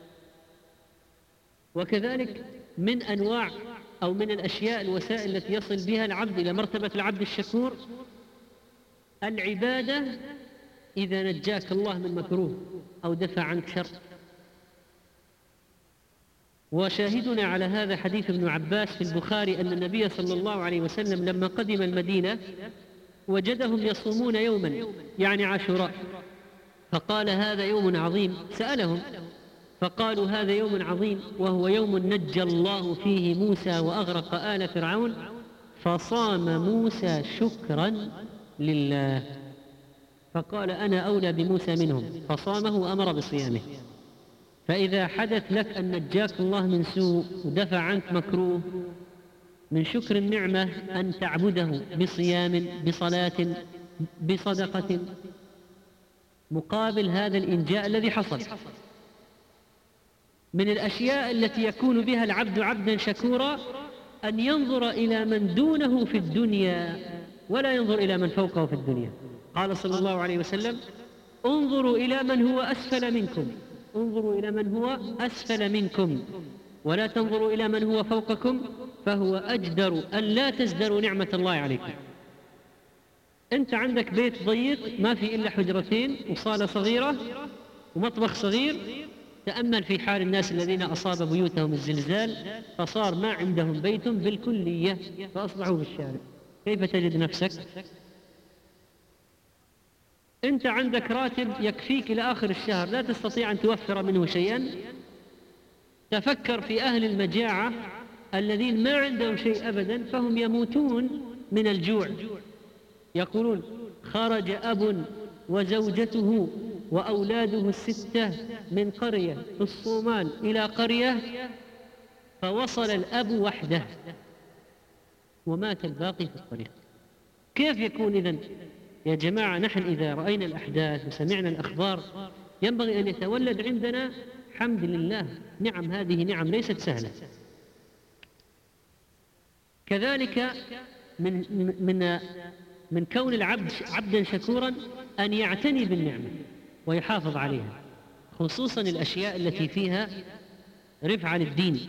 وكذلك من أنواع أو من الأشياء الوسائل التي يصل بها العبد إلى مرتبة العبد الشكور العبادة إذا نجاك الله من مكروه أو دفع عنك شر. وشاهدنا على هذا حديث ابن عباس في البخاري أن النبي صلى الله عليه وسلم لما قدم المدينة وجدهم يصومون يوما، يعني عاشوراء، فقال: هذا يوم عظيم. سألهم فقالوا: هذا يوم عظيم وهو يوم نجى الله فيه موسى وأغرق آل فرعون، فصام موسى شكرا لله. فقال: أنا أولى بموسى منهم، فصامه وأمر بصيامه. فإذا حدث لك أن نجاك الله من سوء ودفع عنك مكروه، من شكر النعمة أن تعبده بصيام، بصلاة، بصدقة، مقابل هذا الإنجاء الذي حصل. من الأشياء التي يكون بها العبد عبدا شكورا أن ينظر إلى من دونه في الدنيا ولا ينظر إلى من فوقه في الدنيا. قال صلى الله عليه وسلم: انظروا إلى من هو أسفل منكم، انظروا إلى من هو أسفل منكم ولا تنظروا إلى من هو فوقكم، فهو أجدر أن لا تزدروا نعمة الله عليكم. أنت عندك بيت ضيق ما في إلا حجرتين وصالة صغيرة ومطبخ صغير. تأمل في حال الناس الذين أصاب بيوتهم الزلزال فصار ما عندهم بيت بالكلية فأصبحوا في الشارع، كيف تجد نفسك؟ أنت عندك راتب يكفيك إلى آخر الشهر، لا تستطيع أن توفر منه شيئا. تفكر في أهل المجاعة الذين ما عندهم شيء أبدا فهم يموتون من الجوع. يقولون: خرج أب وزوجته وأولاده الستة من قرية في الصومال إلى قرية فوصل الأب وحده ومات الباقي في الطريق. كيف يكون إذن؟ يا جماعة، نحن إذا رأينا الأحداث وسمعنا الأخبار ينبغي أن يتولد عندنا حمد لله. نعم، هذه نعم ليست سهلة. كذلك من كون العبد عبدا شكورا أن يعتني بالنعمة ويحافظ عليها، خصوصا الأشياء التي فيها رفعة للدين،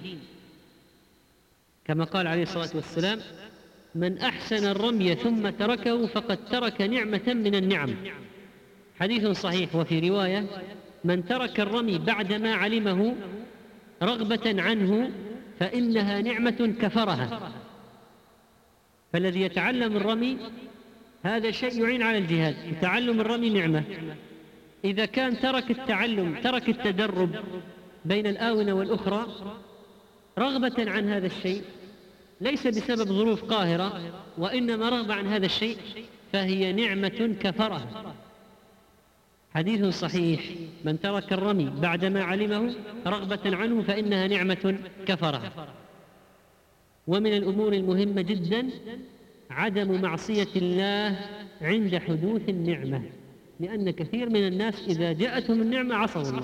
كما قال عليه الصلاة والسلام: من أحسن الرمي ثم تركه فقد ترك نعمة من النعم. حديث صحيح. وفي رواية: من ترك الرمي بعدما علمه رغبة عنه فإنها نعمة كفرها. فالذي يتعلم الرمي هذا شيء يعين على الجهاد، تعلم الرمي نعمة. إذا كان ترك التعلم، ترك التدرب بين الآونة والأخرى رغبة عن هذا الشيء، ليس بسبب ظروف قاهرة وإنما رغبة عن هذا الشيء، فهي نعمة كفرها. حديث صحيح: من ترك الرمي بعدما علمه رغبة عنه فإنها نعمة كفرها. ومن الأمور المهمة جدا عدم معصية الله عند حدوث النعمة، لأن كثير من الناس إذا جاءتهم النعمة عصوا الله.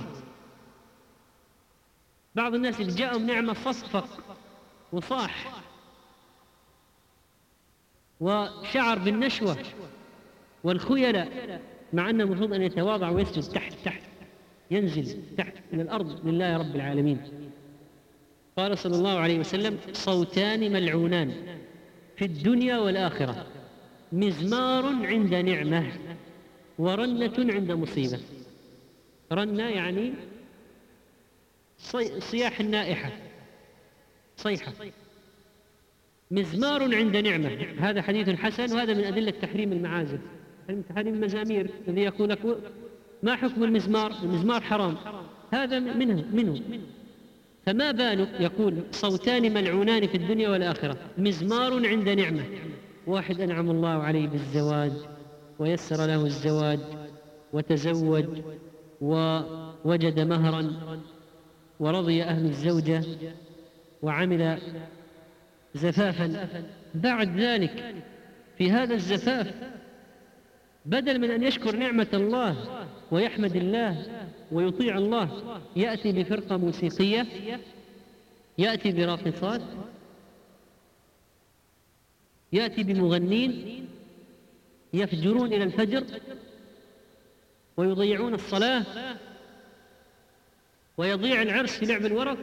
بعض الناس إذا جاءهم نعمة صفق وصاح وشعر بالنشوة والخيلة، مع أنه المفروض أن يتواضع ويسجد تحت ينزل تحت إلى الأرض لله رب العالمين. قال صلى الله عليه وسلم: صوتان ملعونان في الدنيا والآخرة: مزمار عند نعمة ورنة عند مصيبة. رنة يعني صياح النائحة، صيحة. مزمار عند نعمة، هذا حديث حسن، وهذا من أدلة تحريم المعازف، تحريم المزامير. الذي يقول لك ما حكم المزمار؟ المزمار حرام، هذا منه. فما بالك يقول: صوتان ملعونان في الدنيا والآخرة: مزمار عند نعمة. واحد أنعم الله عليه بالزواج ويسر له الزواج وتزوج ووجد مهرا ورضي أهل الزوجة وعمل زفافا، بعد ذلك في هذا الزفاف بدل من أن يشكر نعمة الله ويحمد الله ويطيع الله يأتي بفرقة موسيقية، يأتي براقصات، يأتي بمغنين يفجرون إلى الفجر ويضيعون الصلاة، ويضيع العرس في لعب الورق.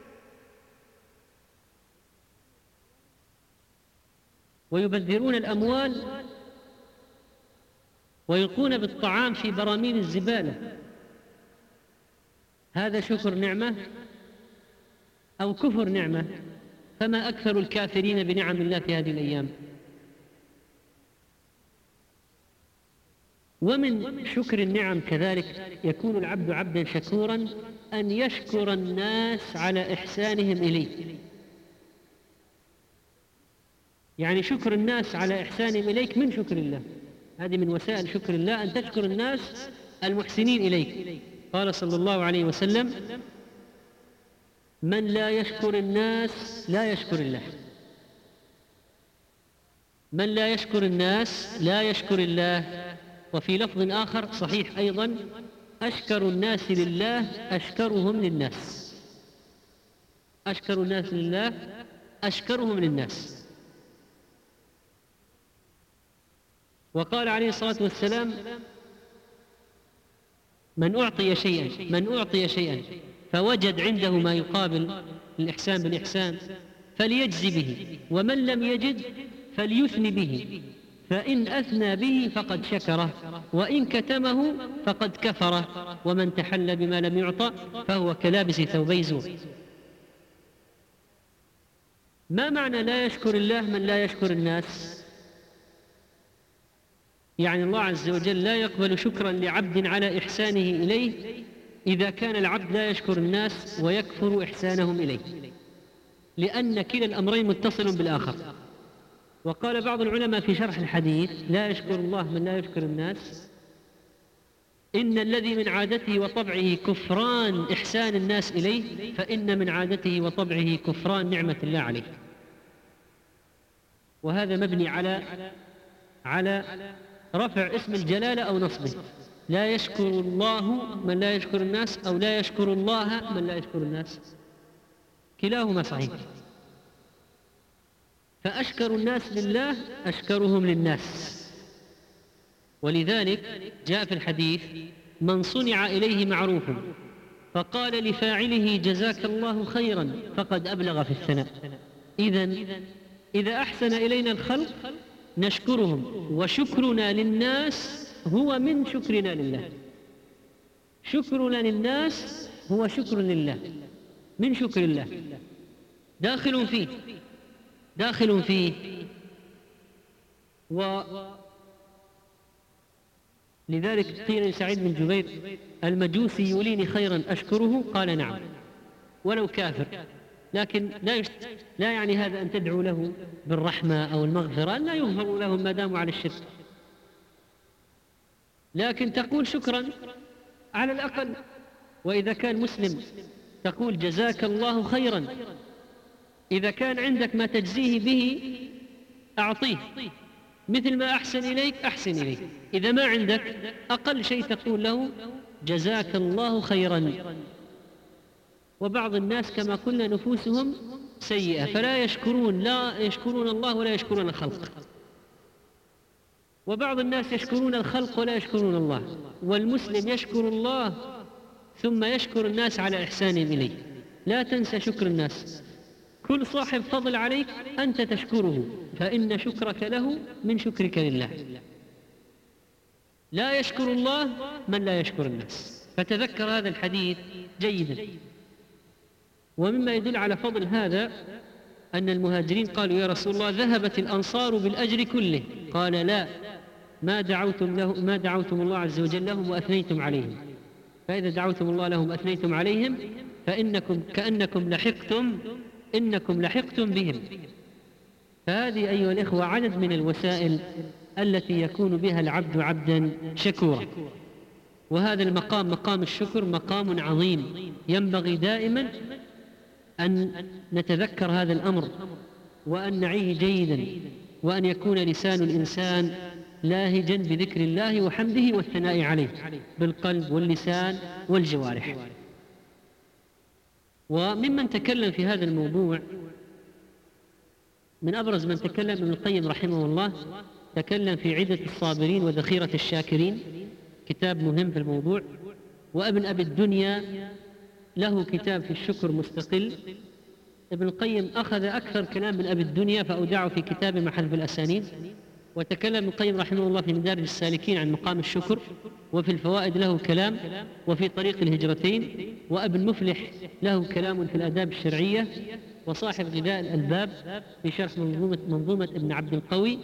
ويبذرون الأموال ويلقون بالطعام في براميل الزبالة. هذا شكر نعمة أو كفر نعمة؟ فما أكثر الكافرين بنعم الله في هذه الأيام. ومن شكر النعم كذلك يكون العبد عبدا شكورا أن يشكر الناس على إحسانهم إليه. يعني شكر الناس على إحسانهم إليك من شكر الله، هذه من وسائل شكر الله، أن تشكر الناس المحسنين إليك. قال صلى الله عليه وسلم: من لا يشكر الناس لا يشكر الله. من لا يشكر الناس لا يشكر الله. وفي لفظ آخر صحيح أيضا: أشكر الناس لله أشكرهم للناس. أشكر الناس لله أشكرهم للناس. وقال عليه الصلاة والسلام: من أعطي شيئا فوجد عنده ما يقابل الإحسان بالإحسان فليجزي به، ومن لم يجد فليثني به. فإن أثنى به فقد شكره، وإن كتمه فقد كفره، ومن تحلى بما لم يعطى فهو كلابس ثوبي زور. ما معنى لا يشكر الله من لا يشكر الناس؟ يعني الله عز وجل لا يقبل شكرا لعبد على إحسانه إليه إذا كان العبد لا يشكر الناس ويكفر إحسانهم إليه، لأن كلا الأمرين متصل بالآخر. وقال بعض العلماء في شرح الحديث: لا يشكر الله من لا يشكر الناس، إن الذي من عادته وطبعه كفران إحسان الناس إليه، فإن من عادته وطبعه كفران نعمة الله عليه. وهذا مبني على رفع اسم الجلالة أو نصبه. لا يشكر الله من لا يشكر الناس، أو لا يشكر الله من لا يشكر الناس، كلاهما صحيح. فأشكر الناس لله أشكرهم للناس. ولذلك جاء في الحديث: من صنع إليه معروف فقال لفاعله جزاك الله خيرا فقد أبلغ في الثناء. إذا أحسن إلينا الخلق نشكرهم، وشكرنا للناس هو من شكرنا لله. شكرنا للناس هو شكر لله، من شكر الله، داخل فيه. ولذلك قيل لسعيد بن جبير: المجوسي يوليني خيرا أشكره؟ قال: نعم، ولو كافر. لكن لا يعني هذا أن تدعو له بالرحمة أو المغفرة، لا يغفر لهم ما داموا على الشرك، لكن تقول شكرا على الأقل. وإذا كان مسلم تقول جزاك الله خيرا. إذا كان عندك ما تجزيه به أعطيه، مثل ما أحسن إليك أحسن إليك. إذا ما عندك أقل شيء تقول له جزاك الله خيرا. وبعض الناس كما قلنا نفوسهم سيئة، فلا يشكرون، لا يشكرون الله ولا يشكرون الخلق. وبعض الناس يشكرون الخلق ولا يشكرون الله. والمسلم يشكر الله ثم يشكر الناس على إحسانهم إليه. لا تنسى شكر الناس. كل صاحب فضل عليك أنت تشكره، فإن شكرك له من شكرك لله. لا يشكر الله من لا يشكر الناس. فتذكر هذا الحديث جيدا. ومما يدل على فضل هذا أن المهاجرين قالوا: يا رسول الله، ذهبت الأنصار بالأجر كله. قال: لا، ما دعوتم الله عز وجل لهم وأثنيتم عليهم. فإذا دعوتم الله لهم وأثنيتم عليهم فإنكم إنكم لحقتم بهم. فهذه أيها الإخوة عدد من الوسائل التي يكون بها العبد عبدا شكورا. وهذا المقام، مقام الشكر، مقام عظيم، ينبغي دائما أن نتذكر هذا الأمر وأن نعيه جيدا، وأن يكون لسان الإنسان لاهجا بذكر الله وحمده والثناء عليه بالقلب واللسان والجوارح. وممن تكلم في هذا الموضوع من أبرز من تكلم ابن القيم رحمه الله، تكلم في عدة الصابرين وذخيرة الشاكرين، كتاب مهم في الموضوع. وابن أبي الدنيا له كتاب في الشكر مستقل. ابن القيم أخذ أكثر كلام من أبي الدنيا فأودعه في كتاب مع حذف الأسانيد. وتكلم ابن القيم رحمه الله في مدارج السالكين عن مقام الشكر، وفي الفوائد له كلام، وفي طريق الهجرتين. وابن مفلح له كلام في الآداب الشرعية. وصاحب غذاء الألباب في شرح منظومة ابن عبد القوي.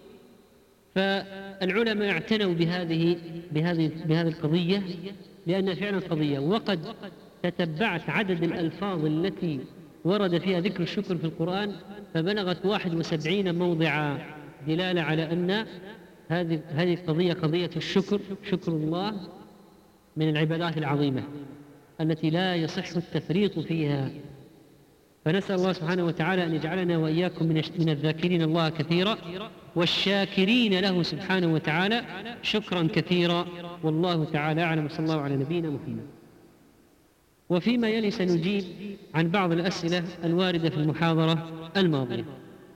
فالعلماء اعتنوا بهذه القضية، لأنها فعلا قضية. وقد تتبعت عدد الألفاظ التي ورد فيها ذكر الشكر في القرآن فبلغت 71 موضعا، دلالة على أن هذه القضية، قضية الشكر، شكر الله، من العبادات العظيمة التي لا يصح التفريط فيها. فنسأل الله سبحانه وتعالى أن يجعلنا وإياكم من الذاكرين الله كثيرا والشاكرين له سبحانه وتعالى شكرا كثيرا. والله تعالى أعلم، صلى الله على نبينا محمد. وفيما يلي سنجيب عن بعض الأسئلة الواردة في المحاضرة الماضية.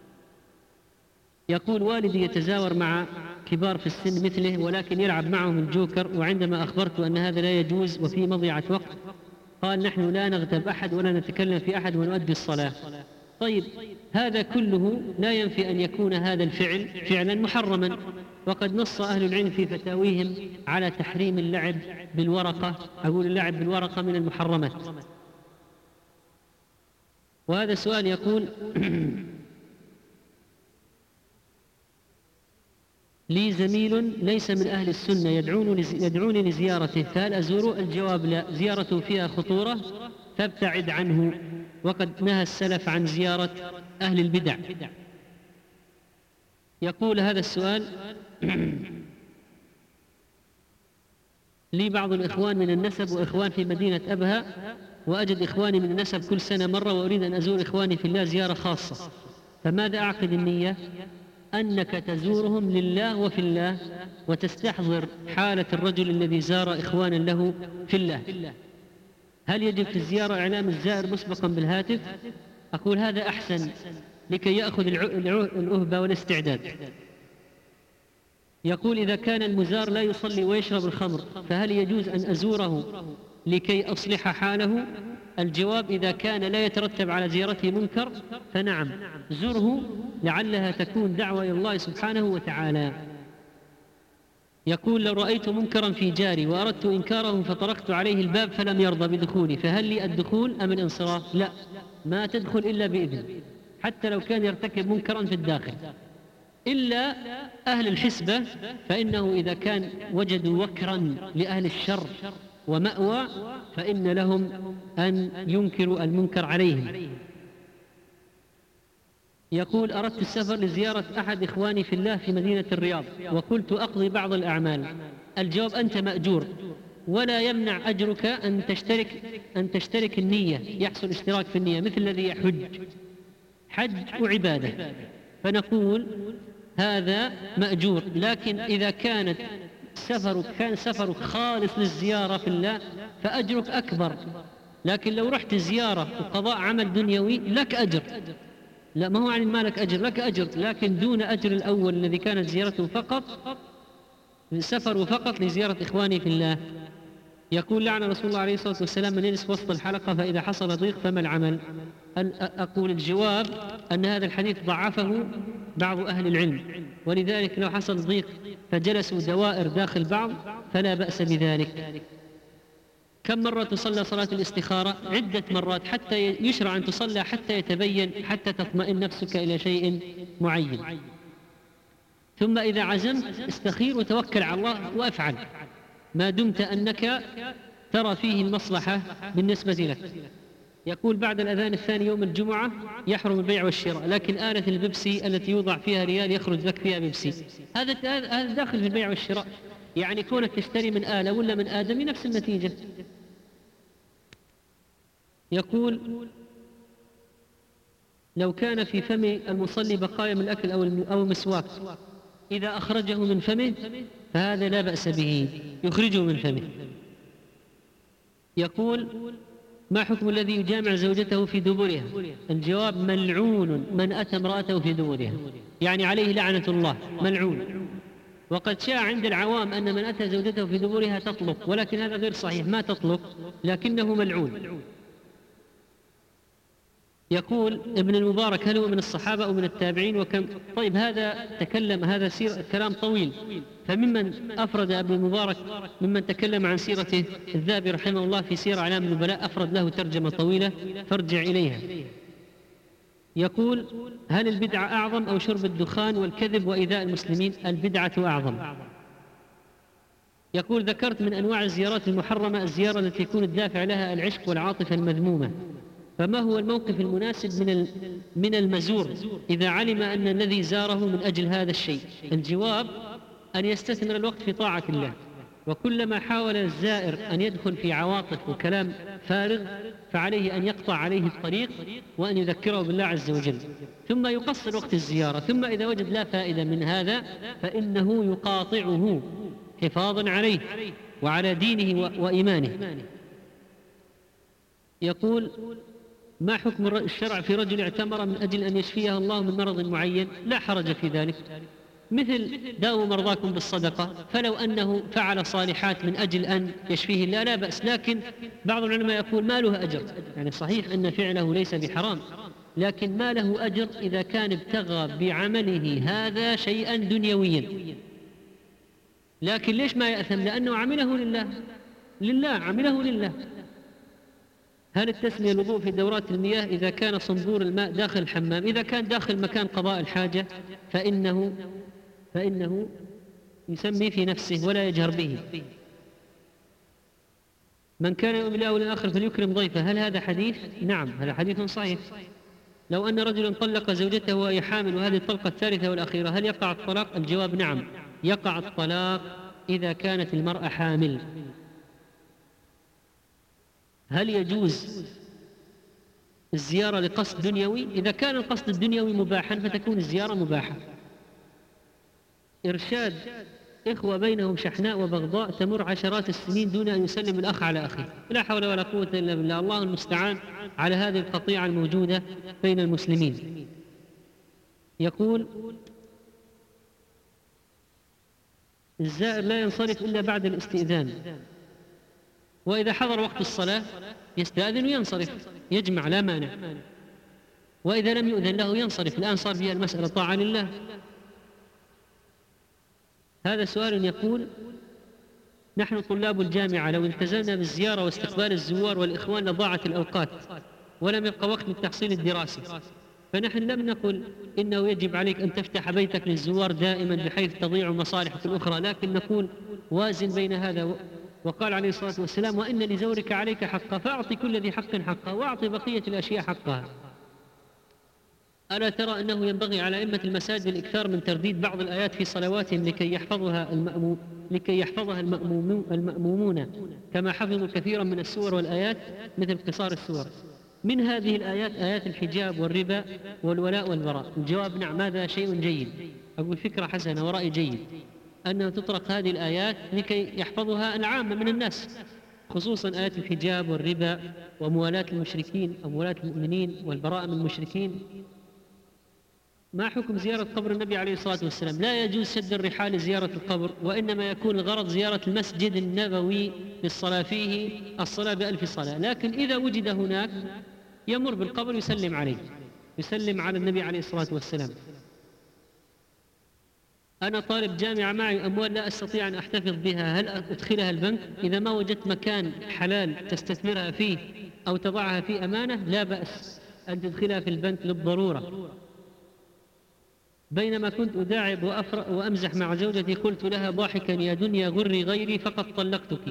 يقول: والدي يتزاور مع كبار في السن مثله ولكن يلعب معهم الجوكر، وعندما أخبرت أن هذا لا يجوز وفي مضيعة وقت قال: نحن لا نغتاب أحد ولا نتكلم في أحد ونؤدي الصلاة. طيب هذا كله لا ينفي أن يكون هذا الفعل فعلا محرما، وقد نص أهل العلم في فتاويهم على تحريم اللعب بالورقة، أقول اللعب بالورقة من المحرمات. وهذا السؤال يقول لي زميل ليس من أهل السنة يدعوني لزيارته، فهل أزوره؟ الجواب لا، زيارته فيها خطورة فابتعد عنه، وقد نهى السلف عن زيارة أهل البدع. يقول هذا السؤال لي بعض الإخوان من النسب وإخوان في مدينة أبها، وأجد إخواني من النسب كل سنة مرة، وأريد أن أزور إخواني في الله زيارة خاصة، فماذا أعقد النية؟ أنك تزورهم لله وفي الله، وتستحضر حالة الرجل الذي زار إخوانا له في الله. هل يجب في الزيارة إعلام الزائر مسبقا بالهاتف؟ أقول هذا أحسن لكي يأخذ الأهبة والاستعداد. يقول إذا كان المزار لا يصلي ويشرب الخمر، فهل يجوز أن أزوره لكي أصلح حاله؟ الجواب إذا كان لا يترتب على زيارته منكر فنعم، زره لعلها تكون دعوة إلى الله سبحانه وتعالى. يقول لو رأيت منكرا في جاري وأردت إنكاره فطرقت عليه الباب فلم يرضى بدخولي، فهل لي الدخول أم الانصراف؟ لا، ما تدخل إلا بإذن، حتى لو كان يرتكب منكرا في الداخل، إلا أهل الحسبة فإنه إذا كان وجدوا وكرا لأهل الشر ومأوى فإن لهم أن ينكروا المنكر عليهم. يقول أردت السفر لزيارة أحد إخواني في الله في مدينة الرياض، وقلت أقضي بعض الأعمال. الجواب أنت مأجور، ولا يمنع أجرك أن تشترك النية، يحصل اشتراك في النية مثل الذي يحج، حج وعبادة، فنقول هذا مأجور. لكن إذا كان سفرك خالص للزيارة في الله فأجرك أكبر. لكن لو رحت زيارة وقضاء عمل دنيوي لك أجر، لا ما هو عن مالك أجر، لك أجر لكن دون أجر الأول الذي كانت زيارته فقط، سفر فقط لزيارة إخواني في الله. يقول لعن رسول الله عليه الصلاة والسلام من يجلس وسط الحلقة فإذا حصل ضيق فما العمل؟ أقول الجواب أن هذا الحديث ضعفه بعض أهل العلم، ولذلك لو حصل ضيق فجلسوا دوائر داخل بعض فلا بأس بذلك. كم مرة تصلى صلاة الاستخارة؟ عدة مرات، حتى يشرع أن تصلى حتى يتبين، حتى تطمئن نفسك إلى شيء معين. ثم إذا عزمت استخير وتوكل على الله وأفعل ما دمت أنك ترى فيه المصلحة بالنسبة لك. يقول بعد الأذان الثاني يوم الجمعة يحرم البيع والشراء، لكن آلة البيبسي التي يوضع فيها ريال يخرج لك فيها بيبسي، هذا داخل في البيع والشراء، يعني كونك تشتري من آلة ولا من آدمي نفس النتيجة. يقول لو كان في فم المصلي بقايا من الأكل أو مسواك، إذا أخرجه من فمه فهذا لا بأس به، يخرجه من فمه. يقول ما حكم الذي يجامع زوجته في دبرها؟ الجواب ملعون من أتى امرأته في دبرها، يعني عليه لعنة الله، ملعون. وقد شاع عند العوام أن من أتى زوجته في دبرها تطلق، ولكن هذا غير صحيح، ما تطلق لكنه ملعون. يقول ابن المبارك هل هو من الصحابة أو من التابعين وكم؟ طيب هذا كلام طويل، فممن أفرد ابن المبارك ممن تكلم عن سيرته الذهبي رحمه الله في سير أعلام النبلاء، أفرد له ترجمة طويلة فارجع إليها. يقول هل البدعة أعظم أو شرب الدخان والكذب وإيذاء المسلمين؟ البدعة أعظم. يقول ذكرت من أنواع الزيارات المحرمة الزيارة التي يكون الدافع لها العشق والعاطفة المذمومة، فما هو الموقف المناسب من المزور إذا علم أن الذي زاره من أجل هذا الشيء؟ الجواب أن يستثمر الوقت في طاعة الله، وكلما حاول الزائر أن يدخل في عواطف وكلام فارغ فعليه أن يقطع عليه الطريق وأن يذكره بالله عز وجل، ثم يقصر وقت الزيارة، ثم إذا وجد لا فائدة من هذا فإنه يقاطعه حفاظا عليه وعلى دينه وإيمانه. يقول ما حكم الشرع في رجل اعتمر من أجل أن يشفيه الله من مرض معين؟ لا حرج في ذلك، مثل داووا مرضاكم بالصدقة، فلو أنه فعل صالحات من أجل أن يشفيه الله لا بأس، لكن بعض العلماء يقول ما له أجر، يعني صحيح أن فعله ليس بحرام، لكن ما له أجر إذا كان ابتغى بعمله هذا شيئا دنيويا. لكن ليش ما يأثم؟ لأنه عمله لله عمله لله. هل التسمية الوضوء في دورات المياه إذا كان صنبور الماء داخل الحمام؟ إذا كان داخل مكان قضاء الحاجة فإنه يسمي في نفسه ولا يجهر به. من كان يؤمن بالله واليوم الآخر فليكرم ضيفه. هل هذا حديث؟ نعم، هذا حديث صحيح. لو أن رجلا طلق زوجته وهي حامل وهذه الطلقة الثالثة والأخيرة، هل يقع الطلاق؟ الجواب نعم، يقع الطلاق إذا كانت المرأة حامل. هل يجوز الزيارة لقصد دنيوي؟ إذا كان القصد الدنيوي مباحا فتكون الزيارة مباحة. إرشاد إخوة بينهم شحناء وبغضاء تمر عشرات السنين دون أن يسلم الأخ على أخيه. لا حول ولا قوة إلا بالله. الله المستعان على هذه القطيعة الموجودة بين المسلمين. يقول: الزائر لا ينصرف إلا بعد الاستئذان، وإذا حضر وقت الصلاة يستأذن وينصرف، يجمع لا مانع. وإذا لم يؤذن له ينصرف. الآن صار فيها المسألة طاعة لله. هذا سؤال يقول: نحن طلاب الجامعة لو التزمنا بالزيارة واستقبال الزوار والإخوان لضاعت الأوقات ولم يبقى وقت للتحصيل الدراسي، فنحن لم نقل إنه يجب عليك أن تفتح بيتك للزوار دائما بحيث تضيع مصالحك الأخرى، لكن نقول وازن بين هذا. وقال عليه الصلاة والسلام: وإن لزورك عليك حقا فأعطي كل ذي حق حقه وأعطي بقية الأشياء حقها. ألا ترى أنه ينبغي على أئمة المساجد الإكثار من ترديد بعض الآيات في صلواتهم لكي يحفظها المأمومون كما حفظوا كثيرا من السور والآيات مثل قصار السور؟ من هذه الآيات آيات الحجاب والربا والولاء والبراء. الجواب نعم، هذا شيء جيد. أقول فكرة حسنة ورأي جيد أن تطرق هذه الآيات لكي يحفظها العامة من الناس، خصوصا آيات الحجاب والربا وموالاة المشركين أو موالاة المؤمنين والبراء من المشركين. ما حكم زيارة قبر النبي عليه الصلاة والسلام؟ لا يجوز شد الرحال لزيارة القبر، وإنما يكون الغرض زيارة المسجد النبوي للصلاة فيه الصلاة ب1000 صلاة. لكن إذا وجد هناك يمر بالقبر يسلم عليه، يسلم على النبي عليه الصلاة والسلام. أنا طالب جامعة معي أموال لا أستطيع أن أحتفظ بها، هل أدخلها البنك؟ إذا ما وجدت مكان حلال تستثمرها فيه أو تضعها في أمانة لا بأس أن تدخلها في البنك للضرورة. بينما كنت أداعب وأمزح مع زوجتي قلت لها ضاحكا: يا دنيا غري غيري فقد طلقتك.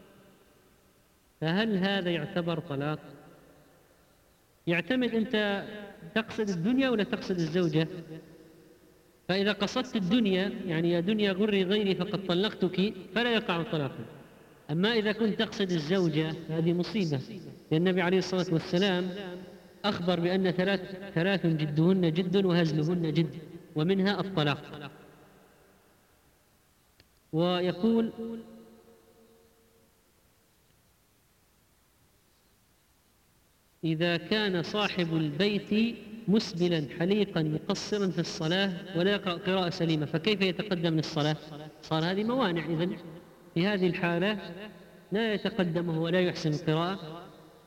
فهل هذا يعتبر طلاق؟ يعتمد أنت تقصد الدنيا ولا تقصد الزوجة. فإذا قصدت الدنيا يعني يا دنيا غري غيري فقد طلقتك فلا يقع طلاقا. أما إذا كنت تقصد الزوجة هذه مصيبة، لأن النبي عليه الصلاة والسلام أخبر بأن ثلاث جدهن جد وهزلهن جد، ومنها الطلاق. ويقول: إذا كان صاحب البيت مسبلا حليقا مقصرا في الصلاة ولا يقرأ قراءة سليمة فكيف يتقدم للصلاة؟ صار هذه موانع. إذن في هذه الحالة لا يتقدمه ولا يحسن القراءة.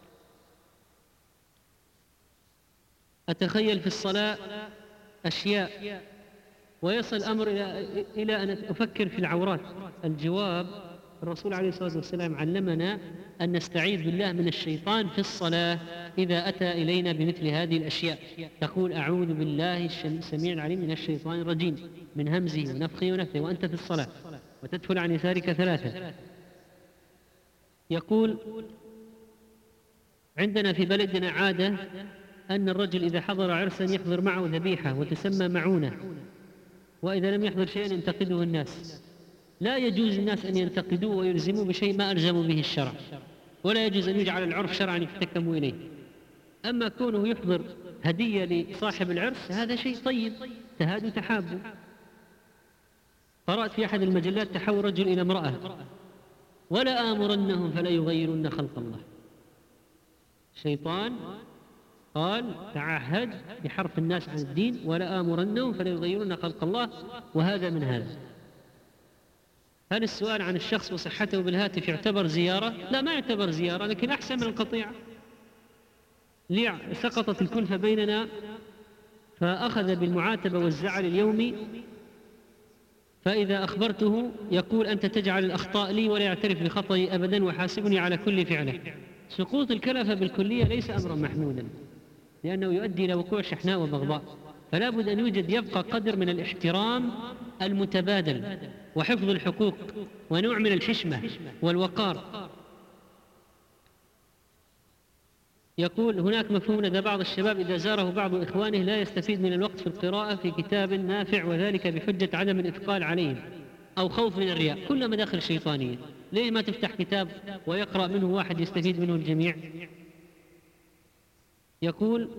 أتخيل في الصلاة أشياء ويصل الأمر إلى أن أفكر في العورات. الجواب: الرسول عليه الصلاة والسلام علمنا أن نستعيذ بالله من الشيطان في الصلاة إذا أتى إلينا بمثل هذه الأشياء. تقول: أعوذ بالله السميع العليم من الشيطان الرجيم من همزه ونفخه ونفثه وأنت في الصلاة، وتدخل عن يسارك 3. يقول: عندنا في بلدنا عادة أن الرجل إذا حضر عرسا يحضر معه ذبيحة وتسمى معونة، وإذا لم يحضر شيئا ينتقده الناس. لا يجوز الناس أن ينتقدوه ويلزموا بشيء ما ألزموا به الشرع، ولا يجوز أن يجعل العرف شرعا يحتكموا إليه. أما كونه يحضر هدية لصاحب العرس هذا شيء طيب، تهادوا تحابوا. قرأت في أحد المجلات: تحول رجل إلى امرأة ولا آمرنهم فلا يغيرن خلق الله. الشيطان قال: تعهد بحرف الناس عن الدين ولا آمرنهم فلا يغيرن خلق الله، وهذا من هذا. هل السؤال عن الشخص وصحته بالهاتف يعتبر زيارة؟ لا، ما يعتبر زيارة، لكن أحسن من القطيعة. سقطت الكلفة بيننا، فأخذ بالمعاتبة والزعل اليومي، فإذا أخبرته يقول أنت تجعل الأخطاء لي ولا يعترف بخطئي أبدا وحاسبني على كل فعله. سقوط الكلفة بالكلية ليس أمرا محمودا، لأنه يؤدي إلى وقوع شحناء وبغضاء، فلا بد أن يبقى قدر من الاحترام المتبادل وحفظ الحقوق ونوع من الحشمة والوقار. يقول هناك مفهوم لدى بعض الشباب إذا زاره بعض إخوانه لا يستفيد من الوقت في القراءة في كتاب نافع، وذلك بحجة عدم الإثقال عليهم أو خوف من الرياء. كل مداخل شيطانية. ليه ما تفتح كتاب ويقرأ منه واحد يستفيد منه الجميع؟ يقول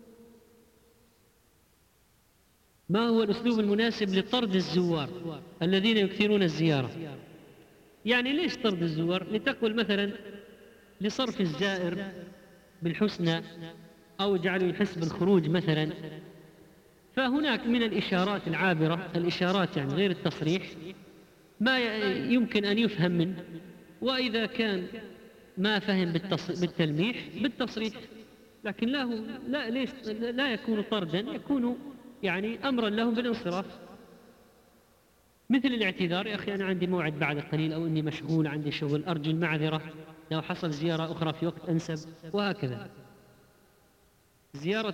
ما هو الأسلوب المناسب لطرد الزوار الذين يكثرون الزيارة؟ يعني ليش طرد الزوار؟ لتقول مثلا لصرف الزائر بالحسنى أو جعله يحس بالخروج مثلا. فهناك من الإشارات العابرة، الإشارات يعني غير التصريح، ما يمكن أن يفهم منه، وإذا كان ما فهم بالتلميح بالتصريح، لكن لا يكون طردا، يكون يعني أمرا لهم بالانصراف، مثل الاعتذار: يا أخي أنا عندي موعد بعد قليل، أو إني مشغول عندي شغل، أرجو المعذرة لو حصل زيارة أخرى في وقت أنسب، وهكذا. زيارة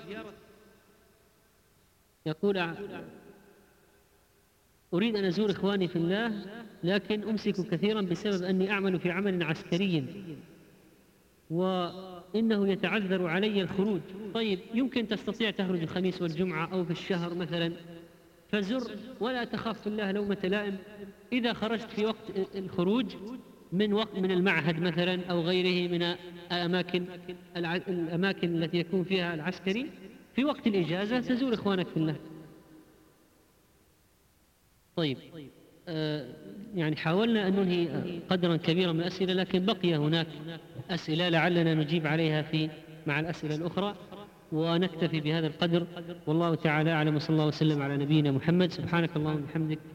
يقول أريد أن أزور إخواني في الله، لكن أمسك كثيرا بسبب أني أعمل في عمل عسكري وإنه يتعذر علي الخروج. طيب يمكن تستطيع تخرج الخميس والجمعة أو في الشهر مثلا، فزر ولا تخاف في الله لومة لائم. إذا خرجت في وقت الخروج من المعهد مثلا أو غيره من الأماكن التي يكون فيها العسكري، في وقت الإجازة تزور إخوانك في الله. طيب يعني حاولنا أن ننهي قدرا كبيرا من الأسئلة، لكن بقي هناك أسئلة لعلنا نجيب عليها مع الأسئلة الأخرى، ونكتفي بهذا القدر، والله تعالى أعلم. وصلى الله وسلم على نبينا محمد. سبحانك اللهم وبحمدك.